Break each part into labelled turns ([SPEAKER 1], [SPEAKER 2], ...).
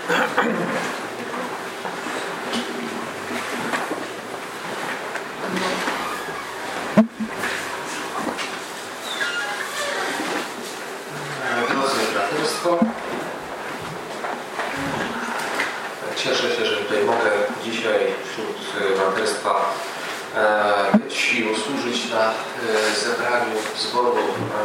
[SPEAKER 1] Drodzy braterstwo, cieszę się, że tutaj mogę dzisiaj wśród braterstwa być i usłużyć na zebraniu zboru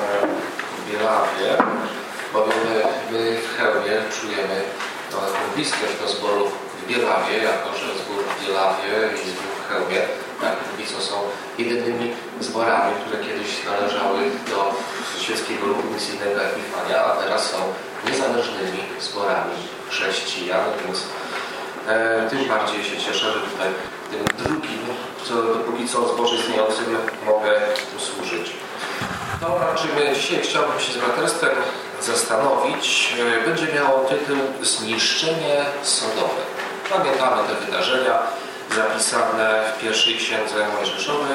[SPEAKER 1] w Bielawie, bowiem my w Chełmie czujemy taką bliskość do zboru w Bielawie, jako że zbór w Bielawie i zbór w Chełmie tak co są jedynymi zborami, które kiedyś należały do świeckiego ruchu misyjnego Epifania, a teraz są niezależnymi zborami chrześcijan, więc tym bardziej się cieszę, że tutaj tym drugim, dopóki co zborze istniejącym mogę usłużyć. To, na czym dzisiaj chciałbym się z braterstwem zastanowić, będzie miało tytuł Zniszczenie Sodomy. Pamiętamy te wydarzenia zapisane w pierwszej księdze Mojżeszowej.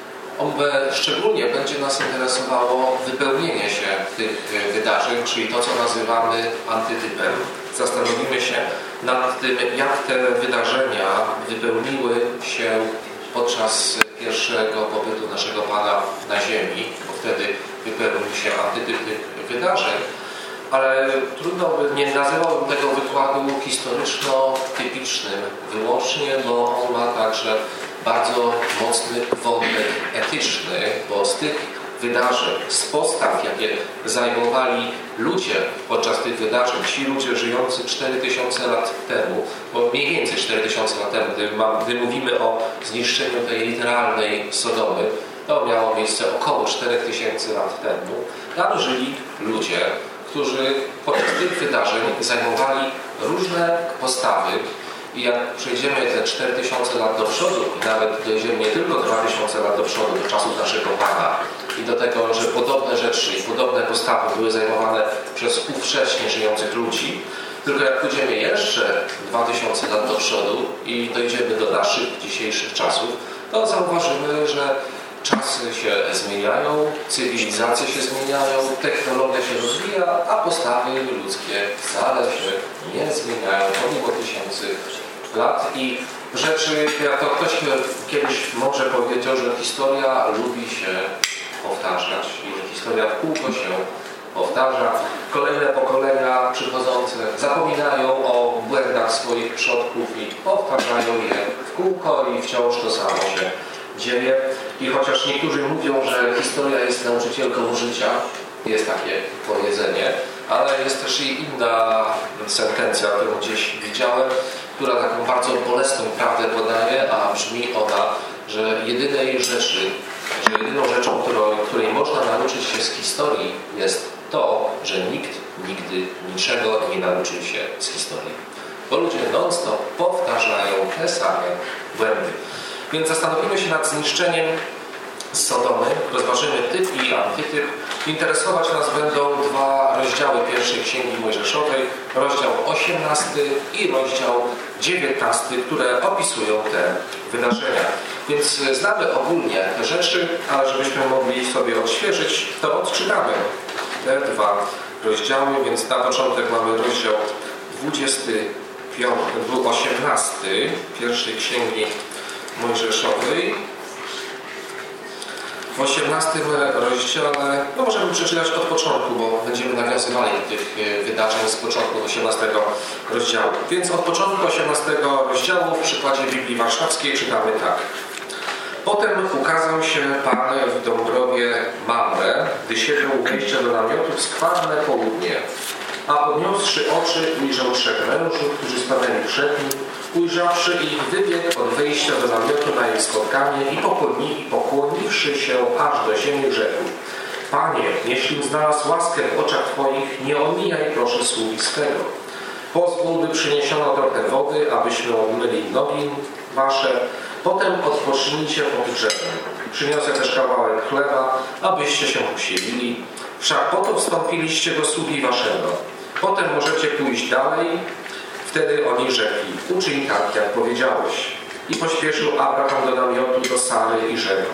[SPEAKER 1] Szczególnie będzie nas interesowało wypełnienie się tych wydarzeń, czyli to, co nazywamy antytypem. Zastanowimy się nad tym, jak te wydarzenia wypełniły się podczas pierwszego pobytu naszego Pana na ziemi, bo wtedy wypełnił się antytyp tych wydarzeń. Ale trudno nie nazywałbym tego wykładu historyczno-typicznym wyłącznie, bo on ma także bardzo mocny wątek etyczny, bo z tych wydarzeń, z postaw, jakie zajmowali ludzie podczas tych wydarzeń, ci ludzie żyjący 4000 lat temu, bo mniej więcej 4000 lat temu, gdy mówimy o zniszczeniu tej literalnej Sodomy, to miało miejsce około 4000 lat temu, tam żyli ludzie, którzy podczas tych wydarzeń zajmowali różne postawy i jak przejdziemy te 4000 lat do przodu i nawet dojdziemy nie tylko 2000 lat do przodu, do czasów naszego Pana i do tego, że podobne rzeczy i podobne postawy były zajmowane przez ówcześnie żyjących ludzi, tylko jak pójdziemy jeszcze 2000 lat do przodu i dojdziemy do naszych dzisiejszych czasów, to zauważymy, że czasy się zmieniają, cywilizacje się zmieniają, technologia się rozwija, a postawy ludzkie wcale się nie zmieniają pomimo tysięcy lat. I rzeczy, jak to ktoś kiedyś mądrze powiedział, że historia lubi się powtarzać i że historia w kółko się powtarza. Kolejne pokolenia przychodzące zapominają o błędach swoich przodków i powtarzają je w kółko i wciąż to samo się dzieje. I chociaż niektórzy mówią, że historia jest nauczycielką życia, jest takie powiedzenie, ale jest też i inna sentencja, którą gdzieś widziałem, która taką bardzo bolesną prawdę podaje, a brzmi ona, że jedyną rzeczą, której można nauczyć się z historii, jest to, że nikt nigdy niczego nie nauczył się z historii. Bo ludzie non-stop powtarzają te same błędy. Więc zastanowimy się nad zniszczeniem Sodomy, rozważymy typ i antytyp. Interesować nas będą dwa rozdziały pierwszej Księgi Mojżeszowej, rozdział 18 i rozdział 19, które opisują te wydarzenia. Więc znamy ogólnie te rzeczy, ale żebyśmy mogli sobie odświeżyć, to odczytamy te dwa rozdziały, więc na początek mamy rozdział 18 pierwszej Księgi Mojżeszowej. W 18 rozdziale, możemy przeczytać od początku, bo będziemy nawiązywali do tych wydarzeń z początku 18 rozdziału. Więc od początku 18 rozdziału w przykładzie Biblii Warszawskiej czytamy tak. Potem ukazał się Pan w Dąbrowie Mamre, gdy siedział u wejścia do namiotu w skwarne południe. A podniósłszy oczy, ujrzał trzech mężów, którzy stanęli przed nim. Ujrzawszy ich, wybiegł od wejścia do namiotu na ich spotkanie i pokłoniwszy się aż do ziemi, rzekł: Panie, jeśli znalazł łaskę w oczach Twoich, nie omijaj proszę sługi swego. Pozwól, by przyniesiono trochę wody, abyśmy obmyli nogi Wasze. Potem odpocznijcie pod drzewem. Przyniosę też kawałek chleba, abyście się usiedlili. Wszak po to wstąpiliście do sługi Waszego. Potem możecie pójść dalej. Wtedy oni rzekli: uczyń tak, jak powiedziałeś. I pośpieszył Abraham do namiotu, do Sary i rzekł: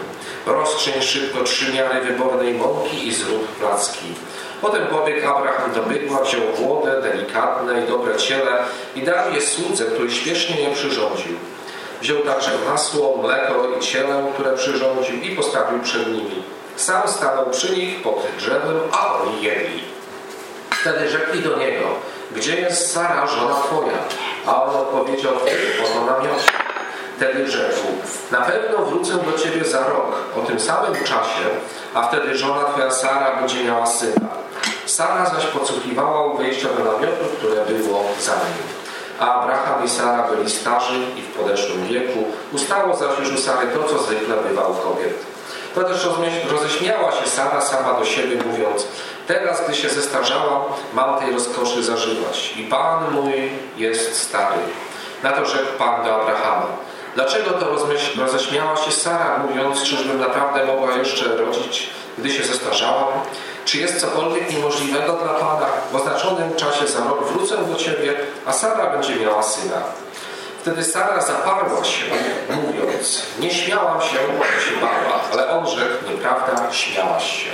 [SPEAKER 1] roztrzyń szybko 3 miary wybornej mąki i zrób placki. Potem pobiegł Abraham do bydła, wziął młode, delikatne i dobre ciele i dał je słudze, który śpiesznie je przyrządził. Wziął także masło, mleko i ciele, które przyrządził i postawił przed nimi. Sam stanął przy nich pod drzewem, a oni jedli. Wtedy rzekli do niego: gdzie jest Sara, żona twoja? A on odpowiedział: w tym oto namiocie. Wtedy rzekł: na pewno wrócę do ciebie za rok, o tym samym czasie, a wtedy żona twoja Sara będzie miała syna. Sara zaś podsłuchiwała u wejścia do namiotu, które było za nim. A Abraham i Sara byli starzy i w podeszłym wieku. Ustało zaś już u Sary to, co zwykle bywa u kobiet. To też roześmiała się Sara sama do siebie, mówiąc: teraz, gdy się zestarzałam, mam tej rozkoszy zażywać i Pan mój jest stary. Na to rzekł Pan do Abrahama: dlaczego to roześmiała się Sara, mówiąc: czyżbym naprawdę mogła jeszcze rodzić, gdy się zestarzałam? Czy jest cokolwiek niemożliwego dla Pana? W oznaczonym czasie za rok wrócę do Ciebie, a Sara będzie miała syna. Wtedy Sara zaparła się, mówiąc: nie śmiałam się, bo się bała. Ale on rzekł: nieprawda, śmiałaś się.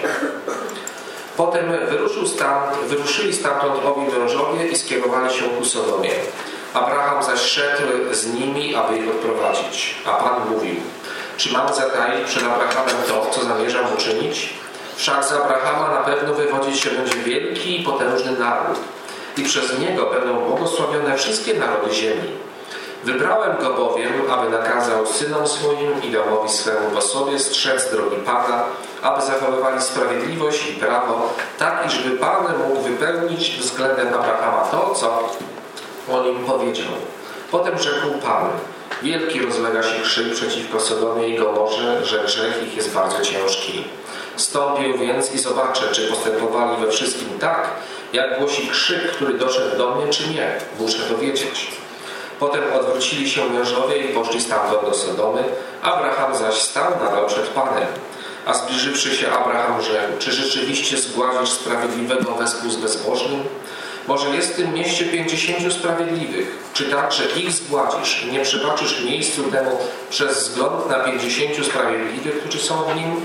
[SPEAKER 1] Potem wyruszyli stamtąd owi mężowie i skierowali się ku Sodomie. Abraham zaś szedł z nimi, aby ich odprowadzić. A Pan mówił: czy mam zataić przed Abrahamem to, co zamierzam uczynić? Wszak z Abrahama na pewno wywodzić się będzie wielki i potężny naród i przez niego będą błogosławione wszystkie narody ziemi. Wybrałem go bowiem, aby nakazał synom swoim i domowi swemu po sobie strzec drogi Pana, aby zachowywali sprawiedliwość i prawo, tak iżby Pan mógł wypełnić względem Abrahama to, co o nim powiedział. Potem rzekł Pan: wielki rozlega się krzyk przeciwko Sodomie i Gomorze, że grzech ich jest bardzo ciężki. Wstąpię więc i zobaczę, czy postępowali we wszystkim tak, jak głosi krzyk, który doszedł do mnie, czy nie. Muszę to wiedzieć. Potem odwrócili się mężowie i poszli stamtąd do Sodomy. Abraham zaś stał nadal przed Panem. A zbliżywszy się Abraham rzekł: czy rzeczywiście zgładzisz sprawiedliwego wespół z bezbożnym? Może jest w tym mieście 50 sprawiedliwych. Czy tak, że ich zgładzisz i nie przebaczysz miejscu temu przez wzgląd na 50 sprawiedliwych, którzy są w nim?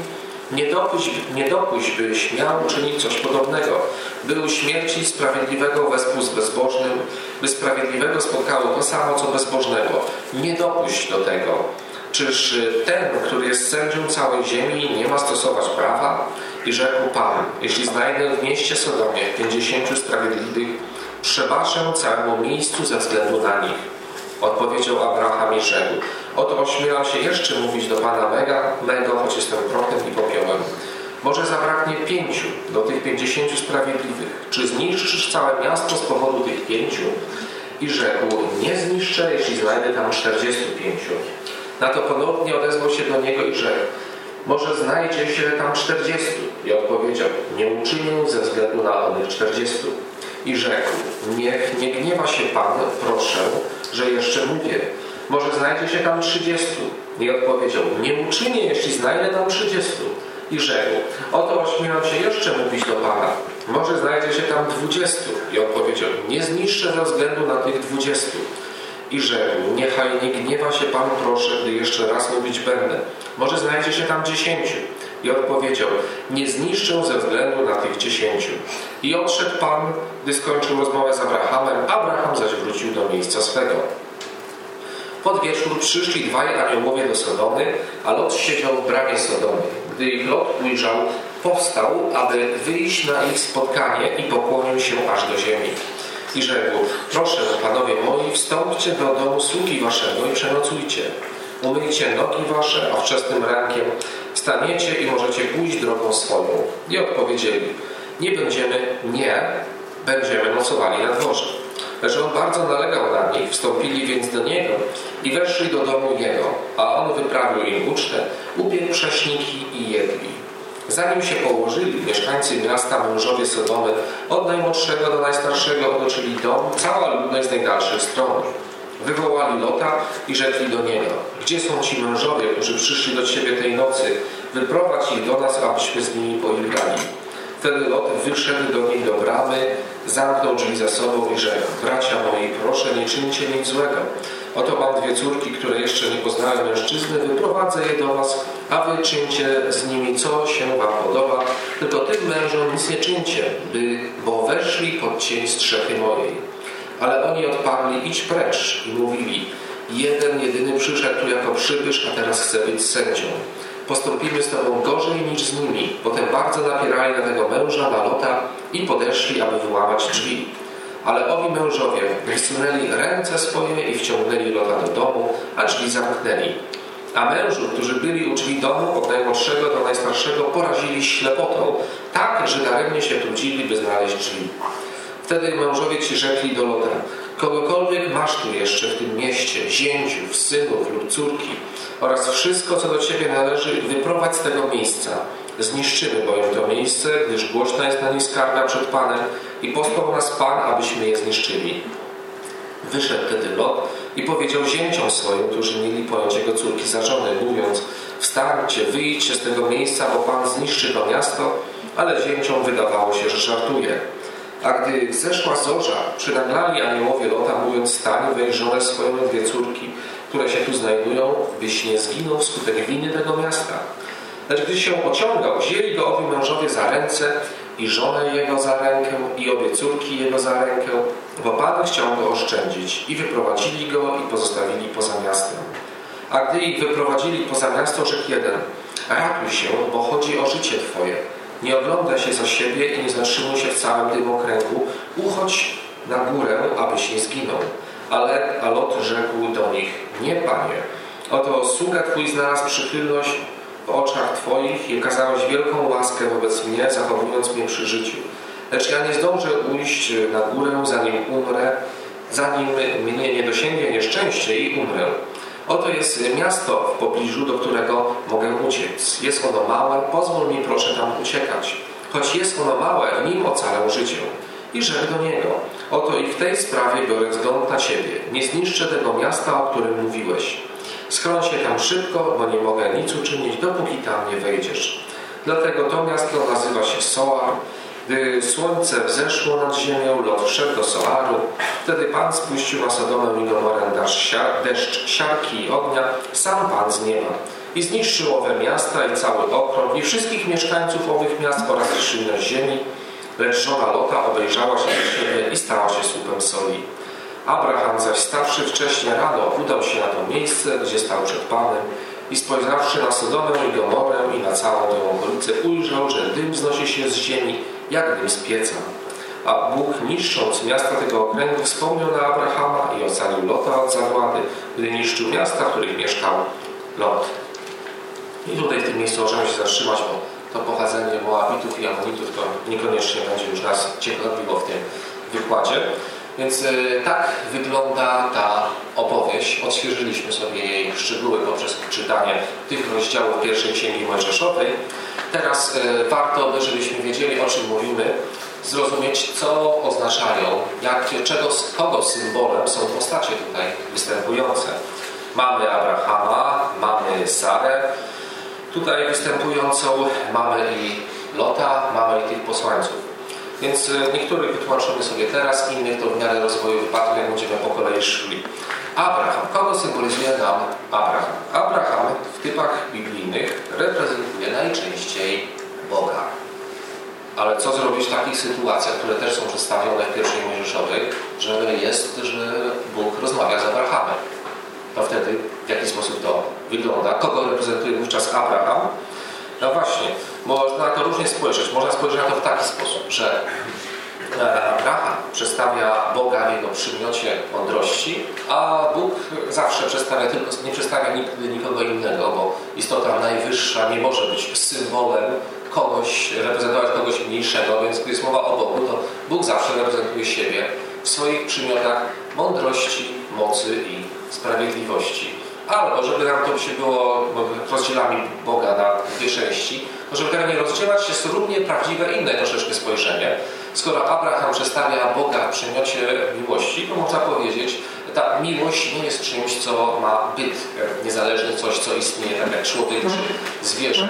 [SPEAKER 1] Nie dopuść, byś miał czynić coś podobnego, by u śmierci sprawiedliwego wespół z bezbożnym, by sprawiedliwego spotkało to samo, co bezbożnego. Nie dopuść do tego. Czyż ten, który jest sędzią całej ziemi, nie ma stosować prawa? I rzekł Pan: jeśli znajdę w mieście Sodomie 50 sprawiedliwych, przebaczę całemu miejscu ze względu na nich. Odpowiedział Abraham i rzekł: oto ośmielam się jeszcze mówić do Pana mego, choć jestem prochem i popiołem. Może zabraknie 5 do tych 50 sprawiedliwych. Czy zniszczysz całe miasto z powodu tych 5? I rzekł: nie zniszczę, jeśli znajdę tam 45. Na to ponownie odezwał się do niego i rzekł: może znajdzie się tam 40. I odpowiedział: nie uczynię ze względu na onych 40. I rzekł: niech nie gniewa się Pan, proszę, że jeszcze mówię. Może znajdzie się tam 30. I odpowiedział: nie uczynię, jeśli znajdę tam 30. I rzekł: oto ośmielam się jeszcze mówić do Pana. Może znajdzie się tam 20. I odpowiedział: nie zniszczę ze względu na tych 20. I rzekł: niechaj nie gniewa się Pan, proszę, gdy jeszcze raz mówić będę. Może znajdzie się tam 10. I odpowiedział: nie zniszczę ze względu na tych 10. I odszedł Pan, gdy skończył rozmowę z Abrahamem. Abraham zaś wrócił do miejsca swego. Pod wieczór przyszli 2 aniołowie do Sodomy, a Lot siedział w bramie Sodomy. Gdy ich Lot ujrzał, powstał, aby wyjść na ich spotkanie i pokłonił się aż do ziemi. I rzekł: proszę, panowie moi, wstąpcie do domu sługi waszego i przenocujcie. Umyjcie nogi wasze, a wczesnym rankiem wstaniecie i możecie pójść drogą swoją. I odpowiedzieli: nie będziemy nocowali na dworze. Lecz on bardzo nalegał na nich, wstąpili więc do niego i weszli do domu jego, a on wyprawił im ucztę, upiekł prześniki i jedli. Zanim się położyli, mieszkańcy miasta, mężowie Sodomy, od najmłodszego do najstarszego otoczyli dom, cała ludność z najdalszych stron. Wywołali Lota i rzekli do niego: gdzie są ci mężowie, którzy przyszli do ciebie tej nocy? Wyprowadź ich do nas, abyśmy z nimi pojednali. Wtedy Lot wyszedł do nich do bramy, zamknął drzwi za sobą i rzekł: bracia moi, proszę, nie czyńcie nic złego. Oto mam 2 córki, które jeszcze nie poznały mężczyzny, wyprowadzę je do was, a wy czyńcie z nimi, co się wam podoba, tylko tym mężom nic nie czyńcie, bo weszli pod cień strzechy mojej. Ale oni odparli: idź precz, i mówili: jeden jedyny przyszedł tu jako przybysz, a teraz chce być sędzią. Postąpimy z tobą gorzej niż z nimi. Potem bardzo napierali na tego męża, na Lota, i podeszli, aby wyłamać drzwi. Ale owi mężowie wysunęli ręce swoje i wciągnęli Lota do domu, a drzwi zamknęli. A mężów, którzy byli u drzwi domu, od najmłodszego do najstarszego, porazili ślepotą, tak, że daremnie się trudzili, by znaleźć drzwi. Wtedy mężowie ci rzekli do Lota: kogokolwiek masz tu jeszcze w tym mieście, zięciów, synów lub córki, oraz wszystko, co do ciebie należy, wyprowadź z tego miejsca. Zniszczymy bowiem to miejsce, gdyż głośna jest na niej skarga przed Panem, i posłał nas Pan, abyśmy je zniszczyli. Wyszedł wtedy Lot i powiedział zięciom swoim, którzy mieli pojąć jego córki za żony, mówiąc: wstańcie, wyjdźcie z tego miejsca, bo Pan zniszczy to miasto. Ale zięciom wydawało się, że żartuje. A gdy zeszła zorza, przynaglali aniołowie Lota, mówiąc: stań, weź żonę swoją, 2 córki, które się tu znajdują, byś nie zginął wskutek winy tego miasta. Lecz gdy się ociągał, wzięli go owi mężowie za ręce i żonę jego za rękę i obie córki jego za rękę, bo Pan chciał go oszczędzić, i wyprowadzili go i pozostawili poza miastem. A gdy ich wyprowadzili poza miasto, rzekł jeden: ratuj się, bo chodzi o życie twoje. Nie oglądaj się za siebie i nie zatrzymuj się w całym tym okręgu. Uchodź na górę, abyś nie zginął. A Lot rzekł do nich: nie, Panie, oto sługa Twój znalazł przychylność w oczach Twoich i okazałeś wielką łaskę wobec mnie, zachowując mnie przy życiu. Lecz ja nie zdążę ujść na górę, zanim umrę, zanim mnie nie dosięgnie nieszczęście i umrę. Oto jest miasto w pobliżu, do którego mogę uciec. Jest ono małe, pozwól mi proszę tam uciekać. Choć jest ono małe, w nim ocalę życie. I rzekł do niego: oto i w tej sprawie biorę wzgląd na ciebie. Nie zniszczę tego miasta, o którym mówiłeś. Schroń się tam szybko, bo nie mogę nic uczynić, dopóki tam nie wejdziesz. Dlatego to miasto nazywa się Soar. Gdy słońce wzeszło nad ziemią, Lot wszedł do Soaru. Wtedy Pan spuścił na Sodomę i Gomorę deszcz siarki i ognia, sam Pan z nieba. I zniszczył owe miasta i cały okrąg i wszystkich mieszkańców owych miast oraz roślinność ziemi. Lecz żona Lota obejrzała się do siebie i stała się słupem soli. Abraham zaś, stawszy wcześnie rano, udał się na to miejsce, gdzie stał przed Panem, i spojrzawszy na Sodomę i Gomorę i na całą tę okolicę, ujrzał, że dym wznosi się z ziemi, jak dym z pieca. A Bóg, niszcząc miasta tego okręgu, wspomniał na Abrahama i ocalił Lota od zagłady, gdy niszczył miasta, w których mieszkał Lot. I tutaj w tym miejscu możemy się zatrzymać, bo to pochodzenie Moabitów i Amonitów to niekoniecznie będzie już nas ciekawiło w tym wykładzie. Więc tak wygląda ta opowieść. Odświeżyliśmy sobie jej szczegóły poprzez czytanie tych rozdziałów pierwszej Księgi Mojżeszowej. Teraz warto, żebyśmy wiedzieli, o czym mówimy, zrozumieć, co oznaczają, kogo symbolem są postacie tutaj występujące. Mamy Abrahama, mamy Sarę tutaj występującą, mamy i Lota, mamy i tych posłańców. Więc niektórych wytłumaczymy sobie teraz, innych to w miarę rozwoju wypadku, jak będziemy po kolei szli. Abraham. Kogo symbolizuje nam Abraham? Abraham w typach biblijnych reprezentuje najczęściej Boga. Ale co zrobić w takich sytuacjach, które też są przedstawione w pierwszej Mojżeszowej, że Bóg rozmawia z Abrahamem? To wtedy w jaki sposób to wygląda? Kogo reprezentuje wówczas Abraham? No właśnie, można to różnie spojrzeć. Można spojrzeć na to w taki sposób, że Abraham przedstawia Boga w jego przymiocie mądrości, a Bóg zawsze nie przedstawia nigdy nikogo innego, bo istota najwyższa nie może być symbolem kogoś, reprezentować kogoś mniejszego, więc gdy jest mowa o Bogu, to Bóg zawsze reprezentuje siebie w swoich przymiotach mądrości, mocy i sprawiedliwości. Albo, żeby nam to się było, rozdzielami Boga na 2 części, to żeby tego nie rozdzielać, jest równie prawdziwe inne troszeczkę spojrzenie. Skoro Abraham przedstawia Boga w przymiocie miłości, to można powiedzieć, ta miłość nie jest czymś, co ma byt niezależny, coś, co istnieje tak jak człowiek czy zwierzę.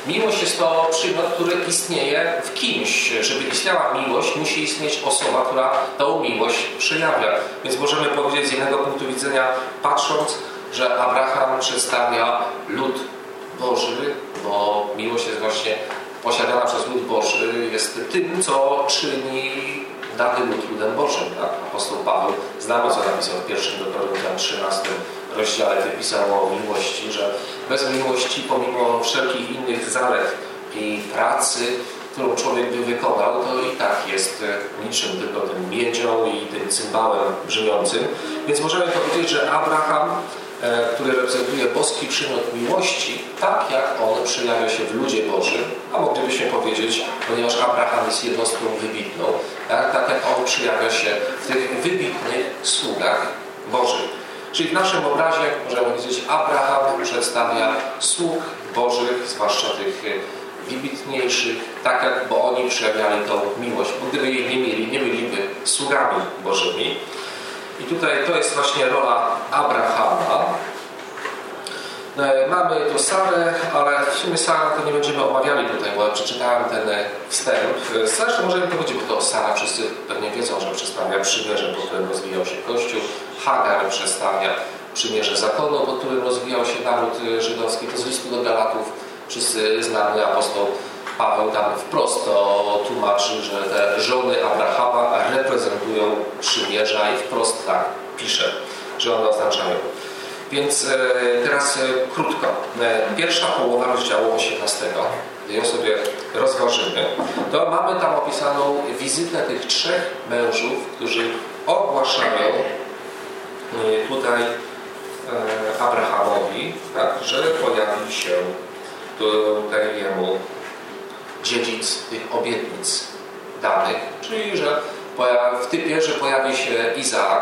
[SPEAKER 1] Miłość jest to przymiot, który istnieje w kimś. Żeby istniała miłość, musi istnieć osoba, która tą miłość przejawia. Więc możemy powiedzieć z jednego punktu widzenia, patrząc, że Abraham przedstawia lud Boży, bo miłość jest właśnie posiadana przez lud Boży, jest tym, co czyni dany lud ludem Bożym. Tak? Apostoł Paweł, znamy, co napisał w 1 do Koryntian 13 rozdziale, gdy pisał o miłości, że bez miłości, pomimo wszelkich innych zalet i pracy, którą człowiek by wykonał, to i tak jest niczym, tylko tym miedzią i tym cymbałem brzmiącym. Więc możemy powiedzieć, że Abraham, który reprezentuje boski przymiot miłości, tak jak on przejawia się w ludzie Bożym, a moglibyśmy powiedzieć, ponieważ Abraham jest jednostką wybitną, tak jak on przejawia się w tych wybitnych sługach Bożych. Czyli w naszym obrazie możemy powiedzieć, Abraham przedstawia sług Bożych, zwłaszcza tych wybitniejszych, tak jak, bo oni przejawiali tą miłość, bo gdyby jej nie mieli, nie byliby sługami Bożymi. I tutaj to jest właśnie rola Abrahama. Mamy tu Sarę, ale w sumie Sara to nie będziemy omawiali tutaj, bo przeczytałem ten wstęp. Zresztą możemy powiedzieć, bo to Sara wszyscy pewnie wiedzą, że przedstawia przymierze, po którym rozwijał się Kościół. Hagar przedstawia przymierze zakonu, po którym rozwijał się naród żydowski. To z listu do Galatów wszyscy znany apostoł Paweł tam wprost to tłumaczy, że te żony Abrahama reprezentują przymierza i wprost tak pisze, że one oznaczają. Więc teraz krótko. Pierwsza połowa rozdziału 18, gdy ją sobie rozważymy, to mamy tam opisaną wizytę tych trzech mężów, którzy ogłaszają tutaj Abrahamowi, tak, że pojawi się tutaj jemu dziedzic tych obietnic danych, czyli że w typie, że pojawi się Izaak,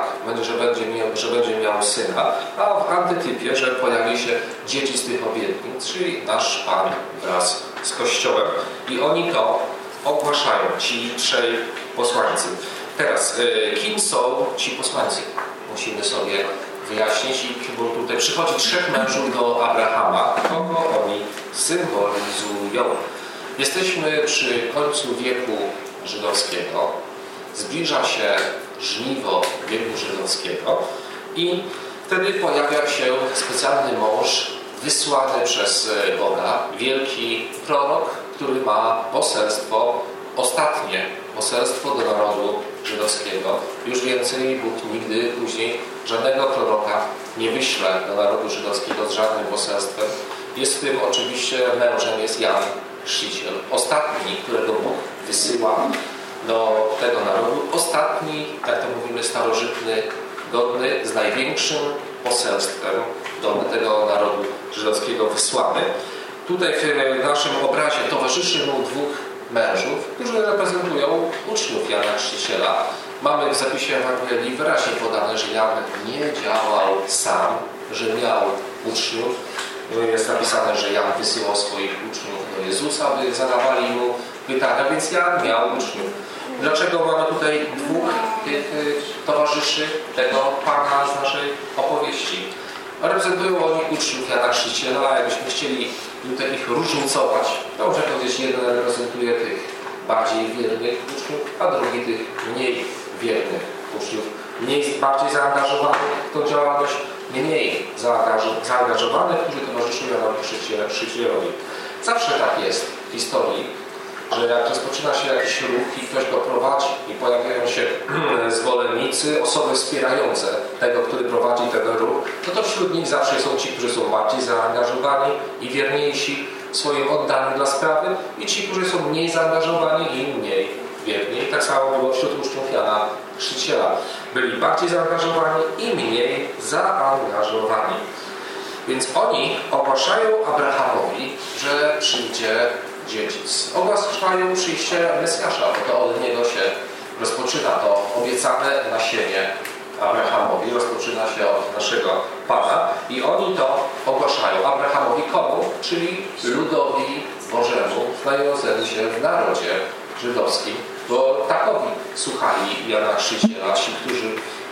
[SPEAKER 1] że będzie miał syna, a w antytypie, że pojawi się dziedzic tych obietnic, czyli nasz Pan wraz z Kościołem. I oni to ogłaszają, ci trzej posłańcy. Teraz, kim są ci posłańcy? Musimy sobie wyjaśnić, bo tutaj przychodzi trzech mężów do Abrahama, kogo oni symbolizują. Jesteśmy przy końcu wieku żydowskiego, zbliża się żniwo wieku żydowskiego i wtedy pojawia się specjalny mąż wysłany przez Boga, wielki prorok, który ma poselstwo, ostatnie poselstwo do narodu żydowskiego. Już więcej Bóg nigdy później żadnego proroka nie wyśle do narodu żydowskiego z żadnym poselstwem. Jest tym oczywiście mężem jest Jan Chrzciciel. Ostatni, którego Bóg wysyła do tego narodu. Ostatni, jak to mówimy, starożytny, godny, z największym poselstwem do tego narodu żydowskiego wysłany. Tutaj w naszym obrazie towarzyszy mu dwóch mężów, którzy reprezentują uczniów Jana Chrzciciela. Mamy w zapisie Ewangelii wyraźnie podane, że Jan nie działał sam, że miał uczniów. Jest napisane, że Jan wysyłał swoich uczniów do Jezusa, by zadawali mu pytania, więc Jan miał uczniów. Dlaczego mamy tutaj dwóch tych towarzyszy tego Pana z naszej opowieści? Reprezentują oni uczniów Jana Chrzciciela. Jakbyśmy chcieli tutaj ich różnicować, to można powiedzieć, jeden reprezentuje tych bardziej wiernych uczniów, a drugi tych mniej wiernych uczniów. Bardziej zaangażowanych w tą działalność, mniej zaangażowanych, którzy towarzyszyły Janowi Chrzcicielowi. Zawsze tak jest w historii, że jak rozpoczyna się jakiś ruch i ktoś go prowadzi i pojawiają się zwolennicy, osoby wspierające tego, który prowadzi ten ruch, to wśród nich zawsze są ci, którzy są bardziej zaangażowani i wierniejsi w swoim oddaniu dla sprawy i ci, którzy są mniej zaangażowani i mniej wierni. I tak samo było wśród uczniów Jana Chrzciciela. Byli bardziej zaangażowani i mniej zaangażowani. Więc oni ogłaszają Abrahamowi, że przyjdzie dziedzic. Ogłaszają przyjście Mesjasza, bo to od niego się rozpoczyna to obiecane nasienie Abrahamowi, rozpoczyna się od naszego Pana i oni to ogłaszają Abrahamowi komu? Czyli ludowi Bożemu, znajdującemu się w narodzie żydowskim, bo takowi słuchali Jana Chrzciciela, ci, którzy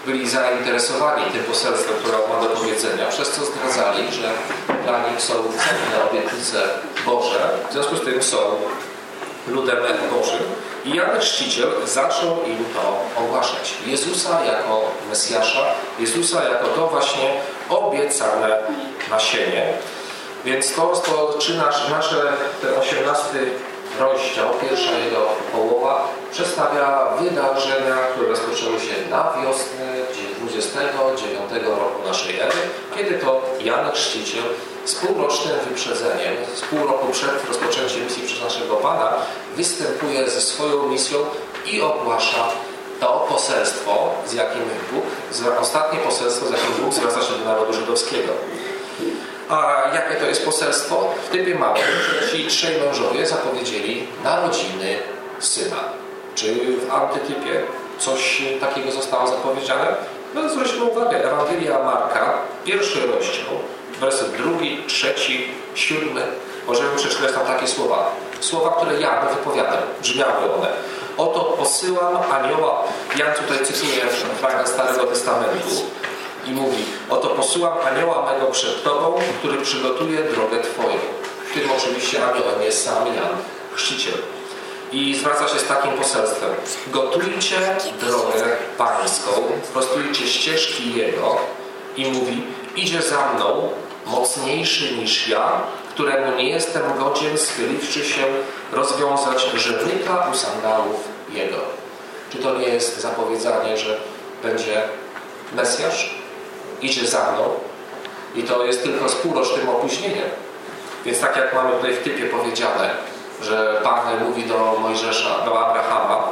[SPEAKER 1] byli zainteresowani tym poselstwem, które on ma do powiedzenia, przez co zdradzali, że dla nich są cenne obietnice Boże, w związku z tym są ludem Bożym. I Jan Chrzciciel zaczął im to ogłaszać. Jezusa jako Mesjasza, Jezusa jako to właśnie obiecane nasienie. Więc to rozpoczyna ten 18 rozdział, pierwsza jego połowa, przedstawia wydarzenia, które rozpoczęły się na wiosnę 29 roku naszej ery, kiedy to Jan Chrzciciel z półrocznym wyprzedzeniem, z pół roku przed rozpoczęciem misji przez naszego Pana, występuje ze swoją misją i ogłasza to poselstwo, z jakim ostatnie poselstwo, z jakim Bóg zwraca się do narodu żydowskiego. A jakie to jest poselstwo? W typie małym, że ci trzej mężowie zapowiedzieli narodziny syna. Czy w antytypie coś takiego zostało zapowiedziane? No zwróćmy uwagę, Ewangelia Marka, pierwszy rozdział, werset 2, 3, 7, możemy przeczytać tam takie słowa. Słowa, które Jan wypowiadał, brzmiały one. Oto posyłam anioła, Jan tutaj cytuje fragment Starego Testamentu i mówi, oto posyłam anioła mego przed Tobą, który przygotuje drogę Twoją. W tym oczywiście aniołem jest sam Jan Chrzciciel. I zwraca się z takim poselstwem. Gotujcie drogę Pańską, prostujcie ścieżki Jego i mówi, idzie za mną mocniejszy niż ja, któremu nie jestem godzien, schyliwszy się, rozwiązać żernika u sandałów Jego. Czy to nie jest zapowiadanie, że będzie Mesjasz? Idzie za mną i to jest tylko z półrocznym opóźnieniem. Więc tak jak mamy tutaj w typie powiedziane, że Pan mówi do Mojżesza, do Abrahama,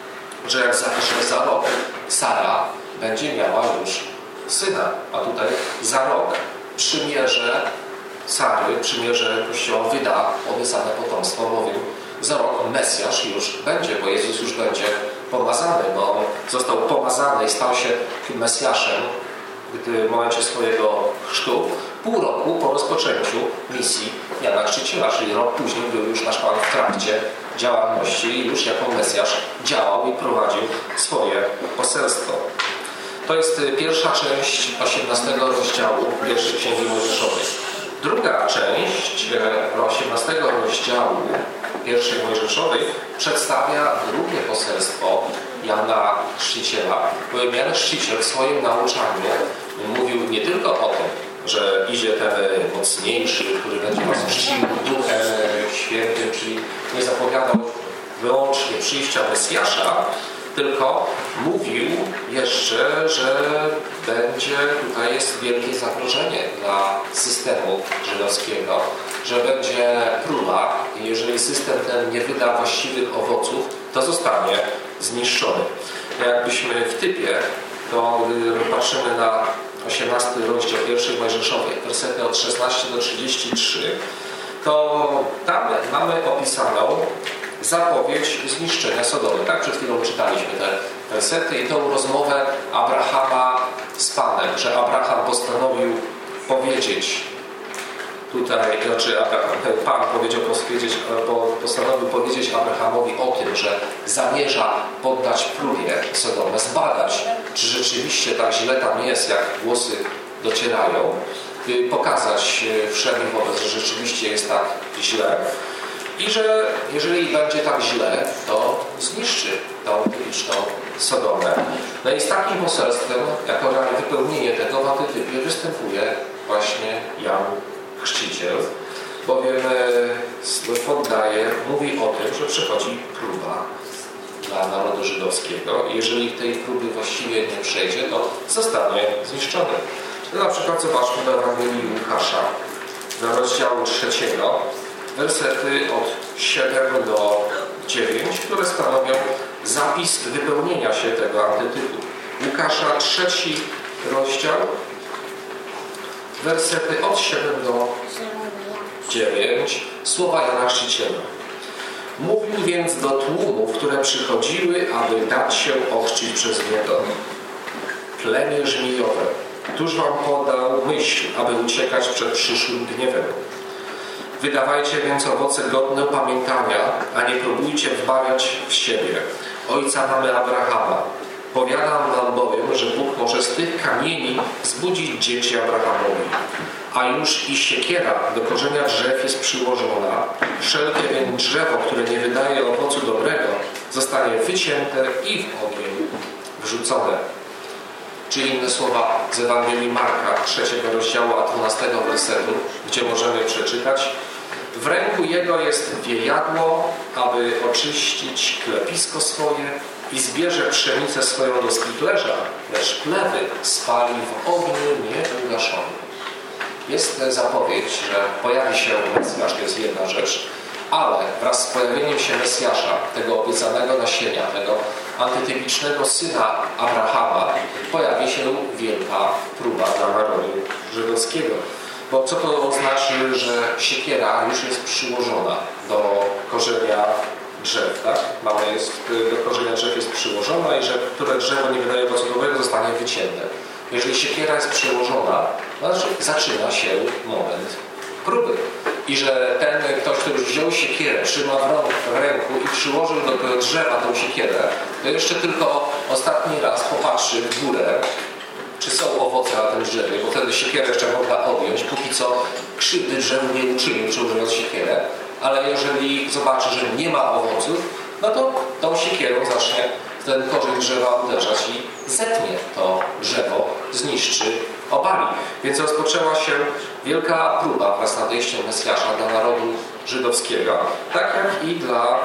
[SPEAKER 1] że jak za rok Sara będzie miała już syna, a tutaj za rok przymierze Sary, przymierze Kościoła wyda obiecane potomstwo, bowiem za rok Mesjasz już będzie, bo Jezus już będzie pomazany, bo on został pomazany i stał się Mesjaszem, gdy w momencie swojego chrztu, pół roku po rozpoczęciu misji Jana Chrzciciela, czyli rok później był już nasz Pan w trakcie działalności i już jako Mesjasz działał i prowadził swoje poselstwo. To jest pierwsza część 18 rozdziału pierwszej Księgi Mojżeszowej. Druga część 18 rozdziału pierwszej Mojżeszowej przedstawia drugie poselstwo Jana Chrzciciela, bowiem Jan Chrzciciel w swoim nauczaniu mówił nie tylko o tym, że idzie ten mocniejszy, który będzie was chrzcił Duchem Świętym, czyli nie zapowiadał wyłącznie przyjścia Mesjasza, tylko mówił jeszcze, że tutaj jest wielkie zagrożenie dla systemu żydowskiego, że będzie próba i jeżeli system ten nie wyda właściwych owoców, to zostanie zniszczony. Jakbyśmy w typie, to gdy patrzymy na 18 rozdział pierwszej Mojżeszowej, wersety od 16 do 33, to tam mamy opisaną zapowiedź zniszczenia Sodomy. Tak, przed chwilą czytaliśmy te wersety i tą rozmowę Abrahama z Panem, że Abraham postanowił powiedzieć tutaj, Pan postanowił powiedzieć Abrahamowi o tym, że zamierza poddać próbie Sodomę, zbadać, czy rzeczywiście tak źle tam jest, jak głosy docierają, pokazać wszelkim wobec, że rzeczywiście jest tak źle i że jeżeli będzie tak źle, to zniszczy tą typiczną Sodomę. No i z takim poselstwem, jako wypełnienie tego w antytypie występuje właśnie Jan Chrzciciel, bowiem mówi o tym, że przychodzi próba dla narodu żydowskiego i jeżeli tej próby właściwie nie przejdzie, to zostanie zniszczony. Na przykład zobaczmy do Ewangelii Łukasza, do rozdziału 3, wersety od 7 do 9, które stanowią zapis wypełnienia się tego antytypu. Łukasza 3 rozdział, wersety od 7 do 9, słowa Jana Chrzciciela. Mówił więc do tłumów, które przychodziły, aby dać się ochrzcić przez niego. Plemię żmijowe, któż wam podał myśl, aby uciekać przed przyszłym gniewem? Wydawajcie więc owoce godne pamiętania, a nie próbujcie wbawiać w siebie. Ojca mamy Abrahama. Powiadam wam bowiem, że Bóg może z tych kamieni zbudzić dzieci Abrahamowi. A już i siekiera do korzenia drzew jest przyłożona. Wszelkie więc drzewo, które nie wydaje owocu dobrego, zostanie wycięte i w ogień wrzucone. Czy inne słowa z Ewangelii Marka, 3 rozdziału, a 12 wersetu, gdzie możemy przeczytać: w ręku jego jest wiejadło, aby oczyścić klepisko swoje, i zbierze pszenicę swoją do spichlerza, lecz plewy spali w ogniu nieugaszonym. Jest zapowiedź, że pojawi się Mesjasz, to jest jedna rzecz, ale wraz z pojawieniem się Mesjasza, tego obiecanego nasienia, tego antytypicznego syna Abrahama, pojawi się wielka próba dla narodu żydowskiego. Bo co to oznacza, że siekiera już jest przyłożona do korzenia drzew, tak? Do korzenia drzew jest przyłożona i że które drzewo nie wydaje owocu dobrego, zostanie wycięte. Jeżeli siekiera jest przyłożona, to znaczy zaczyna się moment próby. I że ten ktoś, kto już wziął siekierę, trzyma w ręku i przyłożył do tego drzewa tą siekierę, to jeszcze tylko ostatni raz popatrzy w górę, czy są owoce na tym drzewie, bo wtedy siekierę jeszcze można odjąć, póki co krzywdy drzewu nie uczynił, przyłożując siekierę, ale jeżeli zobaczy, że nie ma owoców, no to tą siekierą zacznie w ten korzeń drzewa uderzać i zetnie to drzewo, zniszczy, obali. Więc rozpoczęła się wielka próba wraz z nadejściem Mesjasza dla narodu żydowskiego, tak jak i dla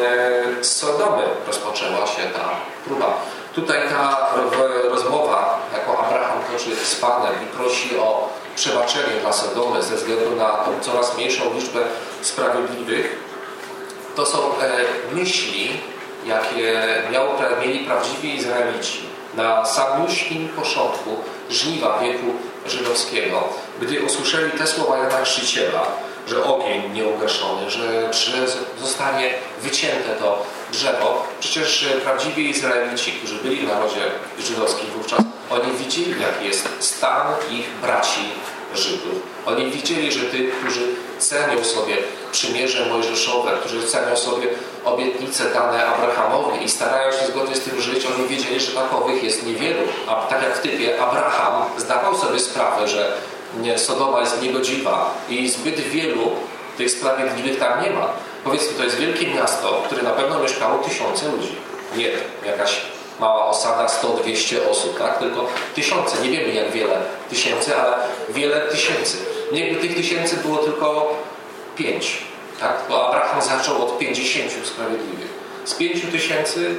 [SPEAKER 1] Sodomy rozpoczęła się ta próba. Tutaj ta rozmowa, jaką Abraham toczy z Panem i prosi o przebaczenie dla Sodomy ze względu na tą coraz mniejszą liczbę sprawiedliwych, to są myśli, jakie mieli prawdziwi Izraelici na samym początku żniwa wieku żydowskiego, gdy usłyszeli te słowa Jana Chrzciciela, że ogień nieugaszony, że zostanie wycięte to drzewo. Przecież prawdziwi Izraelici, którzy byli w narodzie żydowskim wówczas, oni widzieli, jaki jest stan ich braci Żydów. Oni widzieli, że tych, którzy cenią sobie przymierze mojżeszowe, którzy cenią sobie obietnice dane Abrahamowi i starają się zgodnie z tym żyć, oni wiedzieli, że takowych jest niewielu. A tak jak w typie Abraham zdawał sobie sprawę, że Sodoma jest niegodziwa i zbyt wielu tych sprawiedliwych tam nie ma. Powiedzmy, to jest wielkie miasto, w którym na pewno mieszkało tysiące ludzi. Nie jakaś mała osada, 100-200 osób, tak? Tylko tysiące. Nie wiemy jak wiele tysięcy, ale wiele tysięcy. Niechby tych tysięcy było tylko 5. Tak? Bo Abraham zaczął od 50 sprawiedliwych. Z 5 tysięcy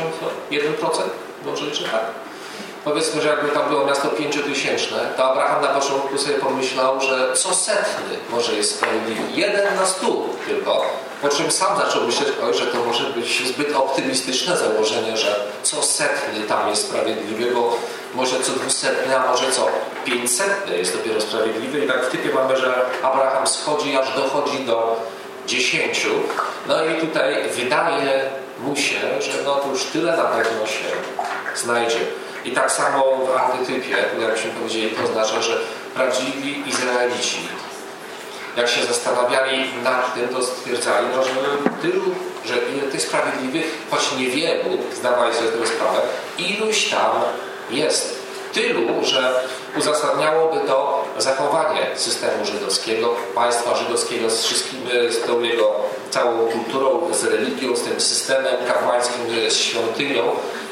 [SPEAKER 1] 51%? Dobrze liczę, tak? Powiedzmy, że jakby tam było miasto 5000, to Abraham na początku sobie pomyślał, że co setny może jest sprawiedliwy. 1 na 100 tylko. Po czym sam zaczął myśleć, że to może być zbyt optymistyczne założenie, że co setny tam jest sprawiedliwy, bo może co 200, a może co 500 jest dopiero sprawiedliwy. I tak w typie mamy, że Abraham schodzi, aż dochodzi do 10. No i tutaj wydaje mu się, że no to już tyle na pewno się znajdzie. I tak samo w antytypie, jakbyśmy powiedzieli, to oznacza, że prawdziwi Izraelici, jak się zastanawiali nad tym, to stwierdzali, no, że tylu, że tych sprawiedliwych, choć niewielu, zdawali sobie z tego sprawę, iluś tam jest. Tylu, że uzasadniałoby to zachowanie systemu żydowskiego, państwa żydowskiego z wszystkim, z tą jego całą kulturą, z religią, z tym systemem kapłańskim, z świątynią,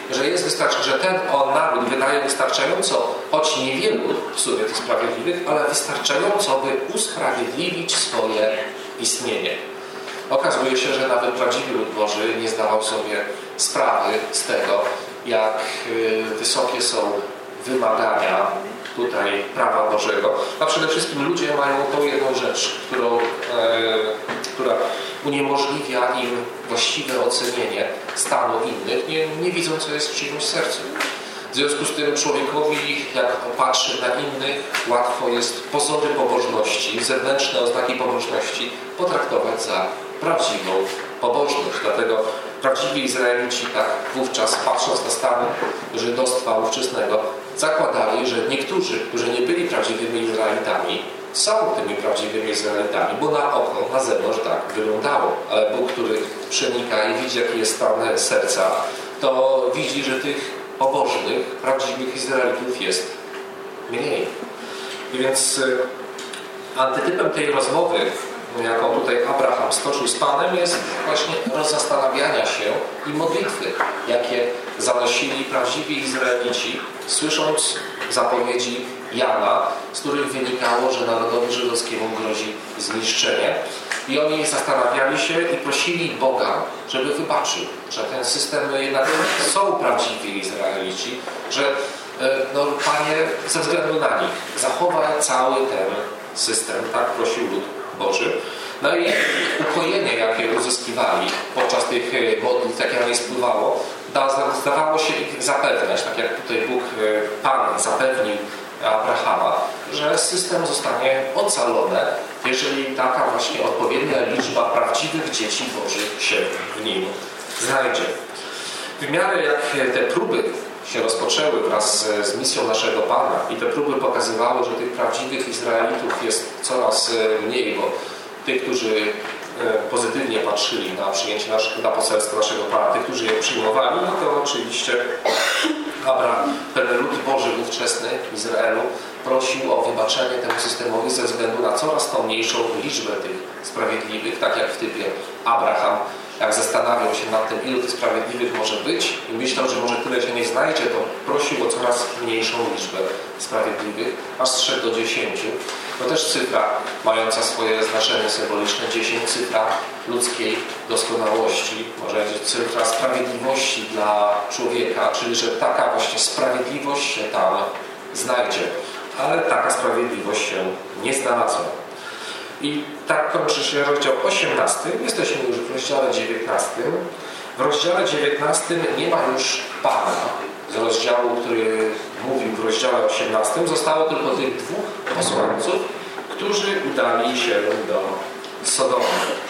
[SPEAKER 1] że ten naród wydaje wystarczająco, choć niewielu w sumie tych sprawiedliwych, ale wystarczająco, by usprawiedliwić swoje istnienie. Okazuje się, że nawet prawdziwy lud Boży nie zdawał sobie sprawy z tego, jak wysokie są wymagania tutaj prawa Bożego. A przede wszystkim ludzie mają tą jedną rzecz, która uniemożliwia im właściwe ocenienie stanu innych, nie widzą, co jest w czyimś sercu. W związku z tym człowiekowi, jak popatrzy na innych, łatwo jest pozory pobożności, zewnętrzne oznaki pobożności potraktować za prawdziwą pobożność. Dlatego prawdziwi Izraelici tak wówczas, patrząc na stan żydostwa ówczesnego, zakładali, że niektórzy, którzy nie byli prawdziwymi Izraelitami, są tymi prawdziwymi Izraelitami, bo na oko, na zewnątrz tak wyglądało. Ale Bóg, który przenika i widzi, jaki jest stan serca, to widzi, że tych pobożnych, prawdziwych Izraelitów jest mniej. Więc antytypem tej rozmowy, jaką tutaj Abraham stoczył z Panem, jest właśnie rozzastanawiania się i modlitwy, jakie zanosili prawdziwi Izraelici, słysząc zapowiedzi Jana, z których wynikało, że narodowi żydowskiemu grozi zniszczenie. I oni zastanawiali się i prosili Boga, żeby wybaczył, że ten system jednak są prawdziwi Izraelici, że Panie, ze względu na nich zachowaj cały ten system, tak prosił lud Boży. No i ukojenie, jakie uzyskiwali podczas tych modlitw, jak na nie spływało, zdawało się ich zapewniać, tak jak tutaj Bóg, Pan zapewnił Abrahama, że system zostanie ocalony, jeżeli taka właśnie odpowiednia liczba prawdziwych dzieci Bożych się w nim znajdzie. W miarę jak te próby się rozpoczęły wraz z misją naszego Pana i te próby pokazywały, że tych prawdziwych Izraelitów jest coraz mniej, bo tych, którzy pozytywnie patrzyli na przyjęcie na poselstwo naszego Pana, tych, którzy je przyjmowali, no to oczywiście ten lud Boży ówczesny Izraelu prosił o wybaczenie temu systemowi ze względu na coraz to mniejszą liczbę tych sprawiedliwych, tak jak w typie Abraham, jak zastanawiał się nad tym, ilu tych sprawiedliwych może być i myślał, że może tyle się nie znajdzie, to prosił o coraz mniejszą liczbę sprawiedliwych, aż zszedł do 10. To też cyfra mająca swoje znaczenie symboliczne. 10, cyfra ludzkiej doskonałości, może być cyfra sprawiedliwości dla człowieka, czyli że taka właśnie sprawiedliwość się tam znajdzie. Ale taka sprawiedliwość się nie znalazła. I tak kończy się rozdział 18. Jesteśmy już w rozdziale 19. W rozdziale 19 nie ma już Pana. Z rozdziału, który mówił w rozdziale 18, zostało tylko tych dwóch posłańców, którzy udali się do Sodomy.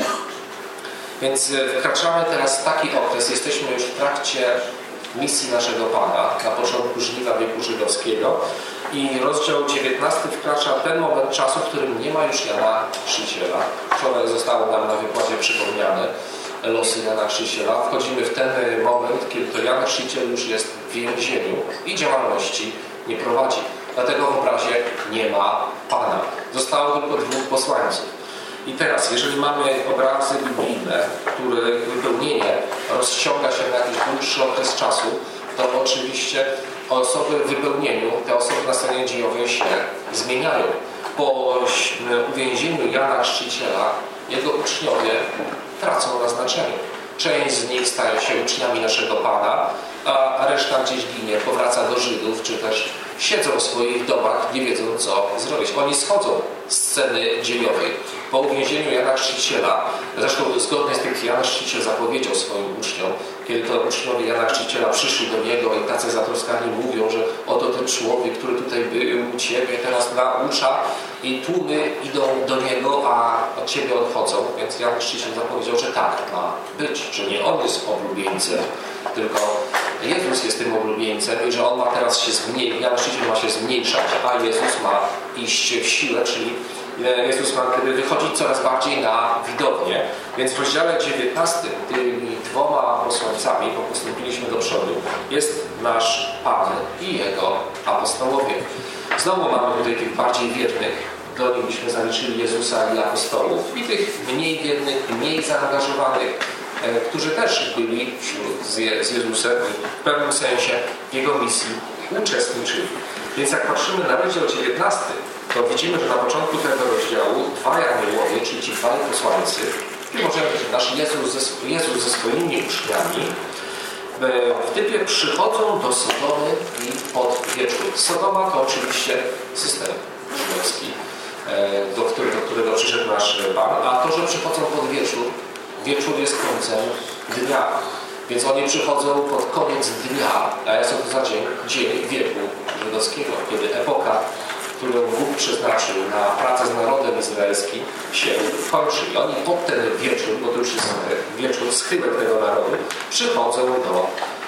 [SPEAKER 1] Więc wkraczamy teraz w taki okres, jesteśmy już w trakcie misji naszego Pana, na początku żniwa wieku żydowskiego i rozdział 19 wkracza ten moment czasu, w którym nie ma już Jana Chrzciciela. Wczoraj zostało nam na wykładzie przypomniane losy Jana Chrzciciela. Wchodzimy w ten moment, kiedy to Jan Chrzciciel już jest w więzieniu i działalności nie prowadzi. Dlatego w obrazie nie ma Pana. Zostało tylko dwóch posłańców. I teraz, jeżeli mamy obrazy biblijne, których wypełnienie rozciąga się na jakiś dłuższy okres czasu, to oczywiście osoby w wypełnieniu, te osoby na scenie dziejowej się zmieniają. Po uwięzieniu Jana Chrzciciela jego uczniowie tracą na znaczeniu. Część z nich staje się uczniami naszego Pana, a reszta gdzieś ginie, powraca do Żydów, czy też siedzą w swoich domach, nie wiedzą co zrobić. Oni schodzą z sceny dziejowej. Po uwięzieniu Jana Chrzciciela, zresztą zgodnie z tym, co Jan Chrzciciel zapowiedział swoim uczniom, kiedy to uczniowie Jana Chrzciciela przyszli do niego i tacy zatroskani mówią, że oto ten człowiek, który tutaj był u Ciebie, teraz naucza i tłumy idą do niego, a od Ciebie odchodzą. Więc Jan Chrzciciel zapowiedział, że tak ma być, że nie on jest oblubieńcem, tylko Jezus jest tym oblubieńcem i że on ma teraz się zmniejszać, Jan Chrzciciel ma się zmniejszać, a Jezus ma iść w siłę, czyli Jezus ma wtedy wychodzić coraz bardziej na widownię. Więc w rozdziale 19 tymi dwoma posłańcami, bo postąpiliśmy do przodu, jest nasz Pan i Jego apostołowie. Znowu mamy tutaj tych bardziej wiernych, do nich byśmy zaliczyli Jezusa i apostołów, i tych mniej wiernych, mniej zaangażowanych, którzy też byli z Jezusem w pewnym sensie w Jego misji uczestniczyli. Więc jak patrzymy na rozdział 19, to widzimy, że na początku tego rozdziału dwaj aniołowie, czyli ci dwaj posłańcy, i może nasz Jezus ze swoimi uczniami, w typie przychodzą do Sodomy i pod wieczór. Sodoma to oczywiście system żydowski, do którego przyszedł nasz Pan, a to, że przychodzą pod wieczór, wieczór jest końcem dnia. Więc oni przychodzą pod koniec dnia, a jest to za dzień wieku żydowskiego, kiedy epoka, którą Bóg przeznaczył na pracę z narodem izraelskim, się kończy. I oni pod ten wieczór, bo to już jest wieczór, schyłek tego narodu, przychodzą do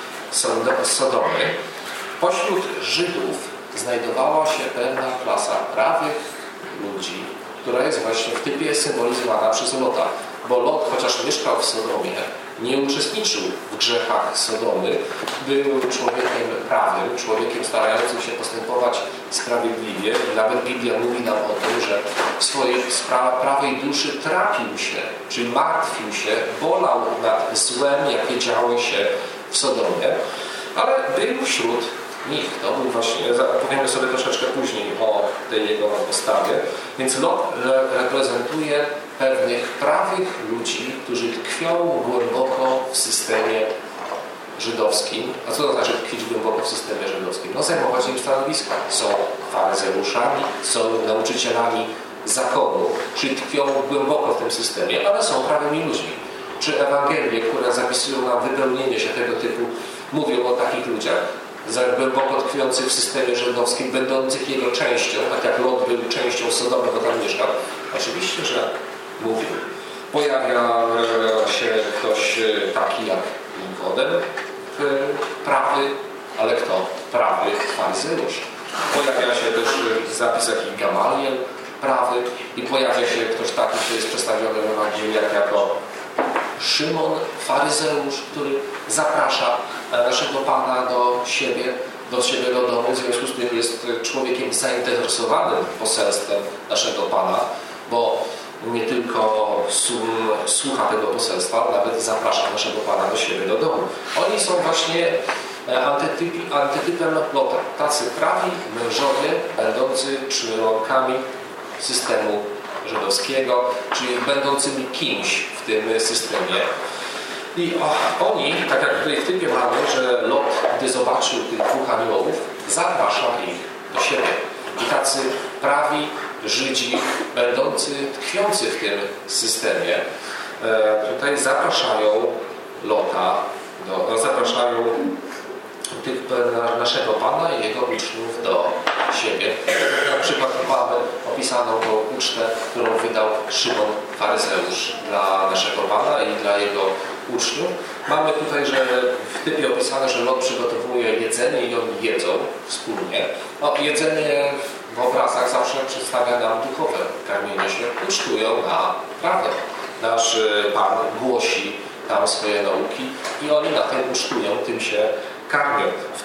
[SPEAKER 1] Sodomy. Pośród Żydów znajdowała się pewna klasa prawych ludzi, która jest właśnie w typie symbolizowana przez Lota. bo Lot, chociaż mieszkał w Sodomie, nie uczestniczył w grzechach Sodomy, był człowiekiem prawym, człowiekiem starającym się postępować sprawiedliwie. I nawet Biblia mówi nam o tym, że w swojej prawej duszy trapił się, czyli martwił się, bolał nad złem, jakie działo się w Sodomie, ale był wśród nich. To był właśnie, powiemy sobie troszeczkę później o tej jego postawie. Więc Lot reprezentuje pewnych prawych ludzi, którzy tkwią głęboko w systemie żydowskim. A co to znaczy tkwić głęboko w systemie żydowskim? No zajmować im stanowiska. Są faryzeuszami, są nauczycielami zakonu, czyli tkwią głęboko w tym systemie, ale są prawymi ludźmi. Czy Ewangelie, które zapisują nam wypełnienie się tego typu, mówią o takich ludziach, głęboko tkwiących w systemie żydowskim, będących jego częścią, tak jak Lot był częścią Sodomy, bo tam mieszkał? Oczywiście, że mówił. Pojawia się ktoś taki jak Nikodem, prawy, ale kto? Prawy faryzeusz. Pojawia się też zapis jak Gamaliel, prawy, i pojawia się ktoś taki, który jest przedstawiony w Ewangeliach jako Szymon, faryzeusz, który zaprasza naszego Pana do siebie do domu, w związku z tym jest człowiekiem zainteresowanym poselstwem naszego Pana, bo nie tylko słucha tego poselstwa, nawet zaprasza naszego Pana do siebie do domu. Oni są właśnie antytypem Lota. Tacy prawi mężowie, będący członkami systemu żydowskiego, czyli będącymi kimś w tym systemie. I oni, tak jak tutaj w typie mamy, że Lot, gdy zobaczył tych dwóch aniołów, zaprasza ich do siebie. I tacy prawi Żydzi, będący, tkwiący w tym systemie, tutaj zapraszają Lota, zapraszają naszego Pana i jego uczniów do siebie. Na przykład mamy opisaną tą ucztę, którą wydał Szymon faryzeusz dla naszego Pana i dla jego uczniów. Mamy tutaj, że w typie opisane, że Lot przygotowuje jedzenie i oni jedzą wspólnie. No, jedzenie w obrazach zawsze przedstawia nam duchowe karmienie się. Ucztują na prawdę. Nasz Pan głosi tam swoje nauki i oni na tym ucztują, tym się karmią.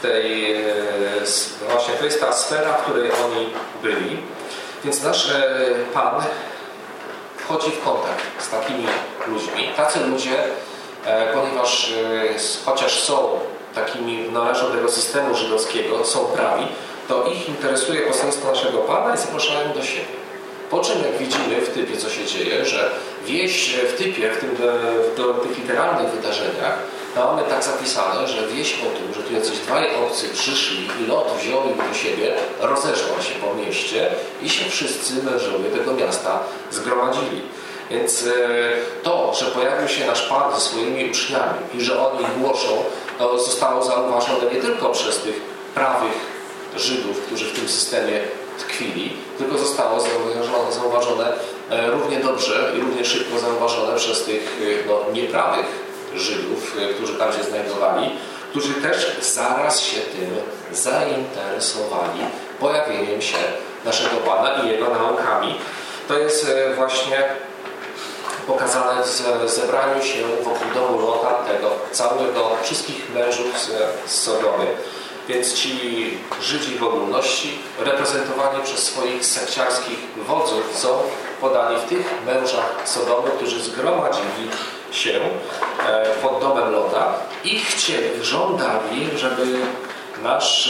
[SPEAKER 1] Właśnie to jest ta sfera, w której oni byli. Więc nasz Pan wchodzi w kontakt z takimi ludźmi. Tacy ludzie, ponieważ chociaż są takimi, należą do tego systemu żydowskiego, są prawi, to ich interesuje poselstwo naszego Pana i zapraszają do siebie. Po czym, jak widzimy w typie, co się dzieje, że wieść w typie, w tych literalnych wydarzeniach, mamy tak zapisane, że wieść o tym, że tu jacyś dwaj obcy przyszli i Lot wziął ich do siebie, rozeszła się po mieście i się wszyscy mężowie tego miasta zgromadzili. Więc to, że pojawił się nasz Pan ze swoimi uczniami i że oni głoszą, to zostało zauważone nie tylko przez tych prawych Żydów, którzy w tym systemie tkwili, tylko zostało zauważone równie dobrze i równie szybko zauważone przez tych nieprawych Żydów, którzy tam się znajdowali, którzy też zaraz się tym zainteresowali pojawieniem się naszego Pana i Jego naukami. To jest właśnie pokazane w zebraniu się wokół domu Lota, tego całego, wszystkich mężów z Sodomy. Więc ci Żydzi w ogólności, reprezentowani przez swoich sekciarskich wodzów, są podani w tych mężach Sodomy, którzy zgromadzili się pod domem Lota i żądali, żeby nasz